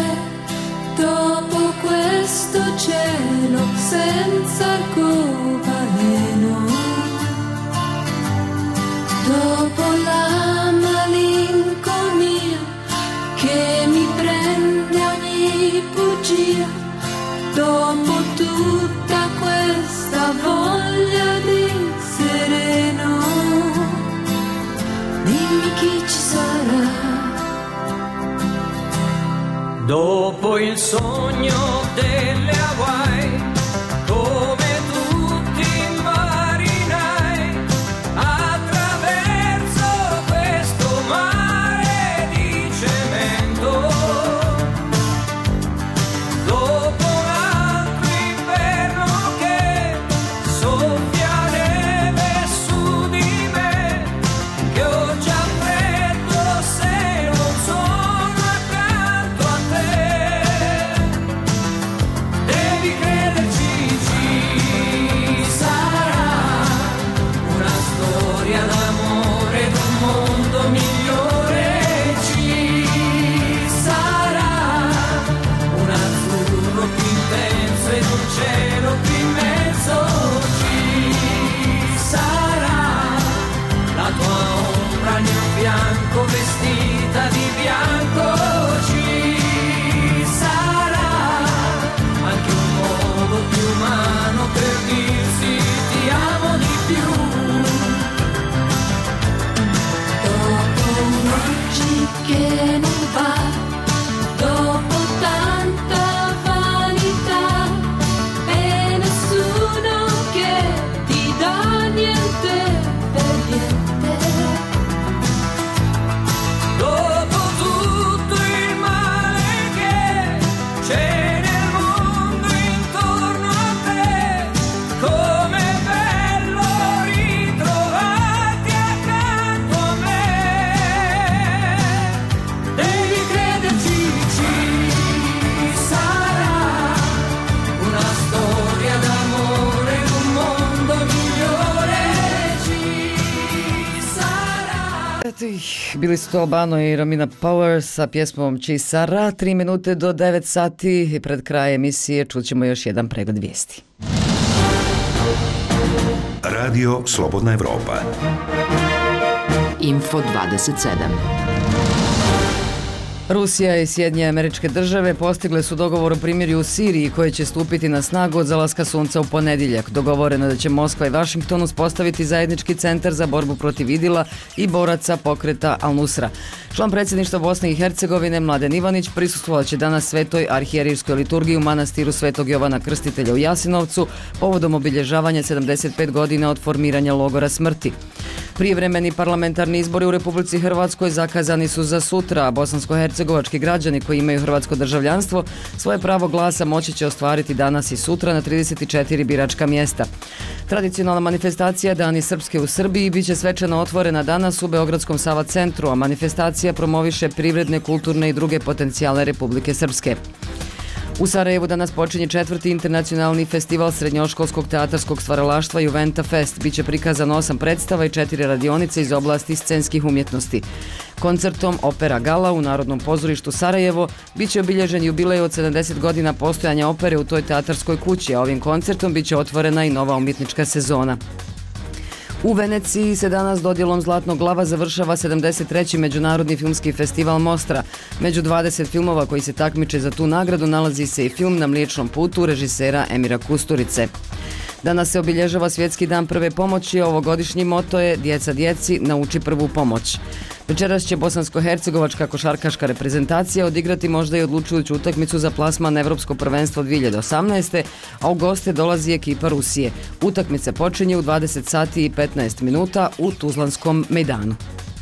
dopo questo cielo senza arcobaleno, dimmi chi ci sarà. Dopo il sogno delle Hawaii, come tutti i marinai, attraverso questo mare di cemento. Dopo un altro inverno che soffia neve su di me, che ho già freddo se non sono accanto a te. Devi crederci, ci sarà una storia d'amore d'un mondo migliore. Ci sarà un azzurro più intenso ed un cielo più immenso. Ci sarà la tua ombra al mio fianco vestita di bianco. Ci sarà anche un modo più umano per dirsi ti amo di più. Dopo un oggi che non va, dopo tanta vanità e nessuno che ti dà niente per niente. Dopo tutto il male che c'è nel mondo intorno a te, com'è bello ritrovarti accanto a me. Devi crederci, ci sarà una storia d'amore, un mondo migliore. Ci sarà. Eto ih, bili su to Albano i Romina Power sa pjesmom Čisara. Tri minute do devet sati i pred kraj emisije čućemo još jedan pregled vijesti. Radio Slobodna Evropa. Info dvadeset sedam. Rusija i Sjedinjene Američke Države postigle su dogovor o primirju u Siriji koji će stupiti na snagu od zalaska sunca u ponedjeljak. Dogovoreno je da će Moskva i Vašington uspostaviti zajednički centar za borbu protiv Idila i boraca pokreta Al-Nusra. Član predsjedništva Bosne i Hercegovine Mladen Ivanić prisustvovat će danas svetoj arhijerijskoj liturgiji u manastiru Svetog Jovana Krstitelja u Jasenovcu povodom obilježavanja sedamdeset pet godina od formiranja logora smrti. Prijevremeni parlamentarni izbori u Republici Hrvatskoj zakazani su za sutra, a bosansko-hercegovački građani koji imaju hrvatsko državljanstvo svoje pravo glasa moći će ostvariti danas i sutra na trideset četiri biračka mjesta. Tradicionalna manifestacija Dani Srpske u Srbiji biće svečano otvorena danas u Beogradskom Sava centru, a manifestacija promoviše privredne, kulturne i druge potencijale Republike Srpske. U Sarajevu danas počinje četvrti internacionalni festival srednjoškolskog teatarskog stvaralaštva Juventa Fest. Biće prikazano osam predstava i četiri radionice iz oblasti scenskih umjetnosti. Koncertom Opera Gala u Narodnom pozorištu Sarajevo biće obilježen jubilej od sedamdeset godina postojanja opere u toj teatarskoj kući, a ovim koncertom biće otvorena i nova umjetnička sezona. U Veneciji se danas dodjelom Zlatnog glava završava sedamdeset treći Međunarodni filmski festival Mostra. Među dvadeset filmova koji se takmiče za tu nagradu nalazi se i film Na mliječnom putu režisera Emira Kusturice. Danas se obilježava Svjetski dan prve pomoći, a ovogodišnji moto je Djeca djeci nauči prvu pomoć. Večeras će bosansko-hercegovačka košarkaška reprezentacija odigrati možda i odlučujuću utakmicu za plasman na Evropsko prvenstvo dvije hiljade osamnaeste. a u goste dolazi ekipa Rusije. Utakmica počinje u dvadeset sati i petnaest minuta u Tuzlanskom mejdanu.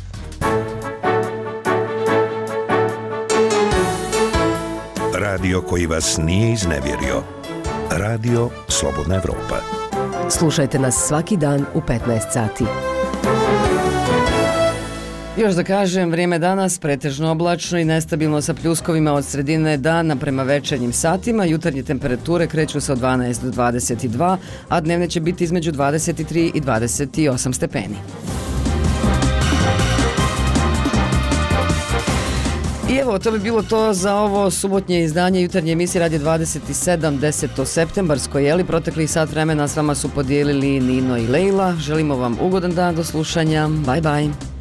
Radio koji vas nije iznevjerio. Radio Slobodna Evropa. Slušajte nas svaki dan u petnaest sati. Još da kažem, vrijeme danas pretežno oblačno i nestabilno sa pljuskovima od sredine dana prema večernjim satima. Jutarnje temperature kreću se od dvanaest do dvadeset dva, a dnevne će biti između dvadeset tri i dvadeset osam stepeni. I evo, to bi bilo to za ovo subotnje izdanje jutarnje emisije Radio dvadeset sedam deseto septembarsko. Jeli, proteklih sat vremena s vama su podijelili Nino i Lejla. Želimo vam ugodan dan, do slušanja. Bye bye.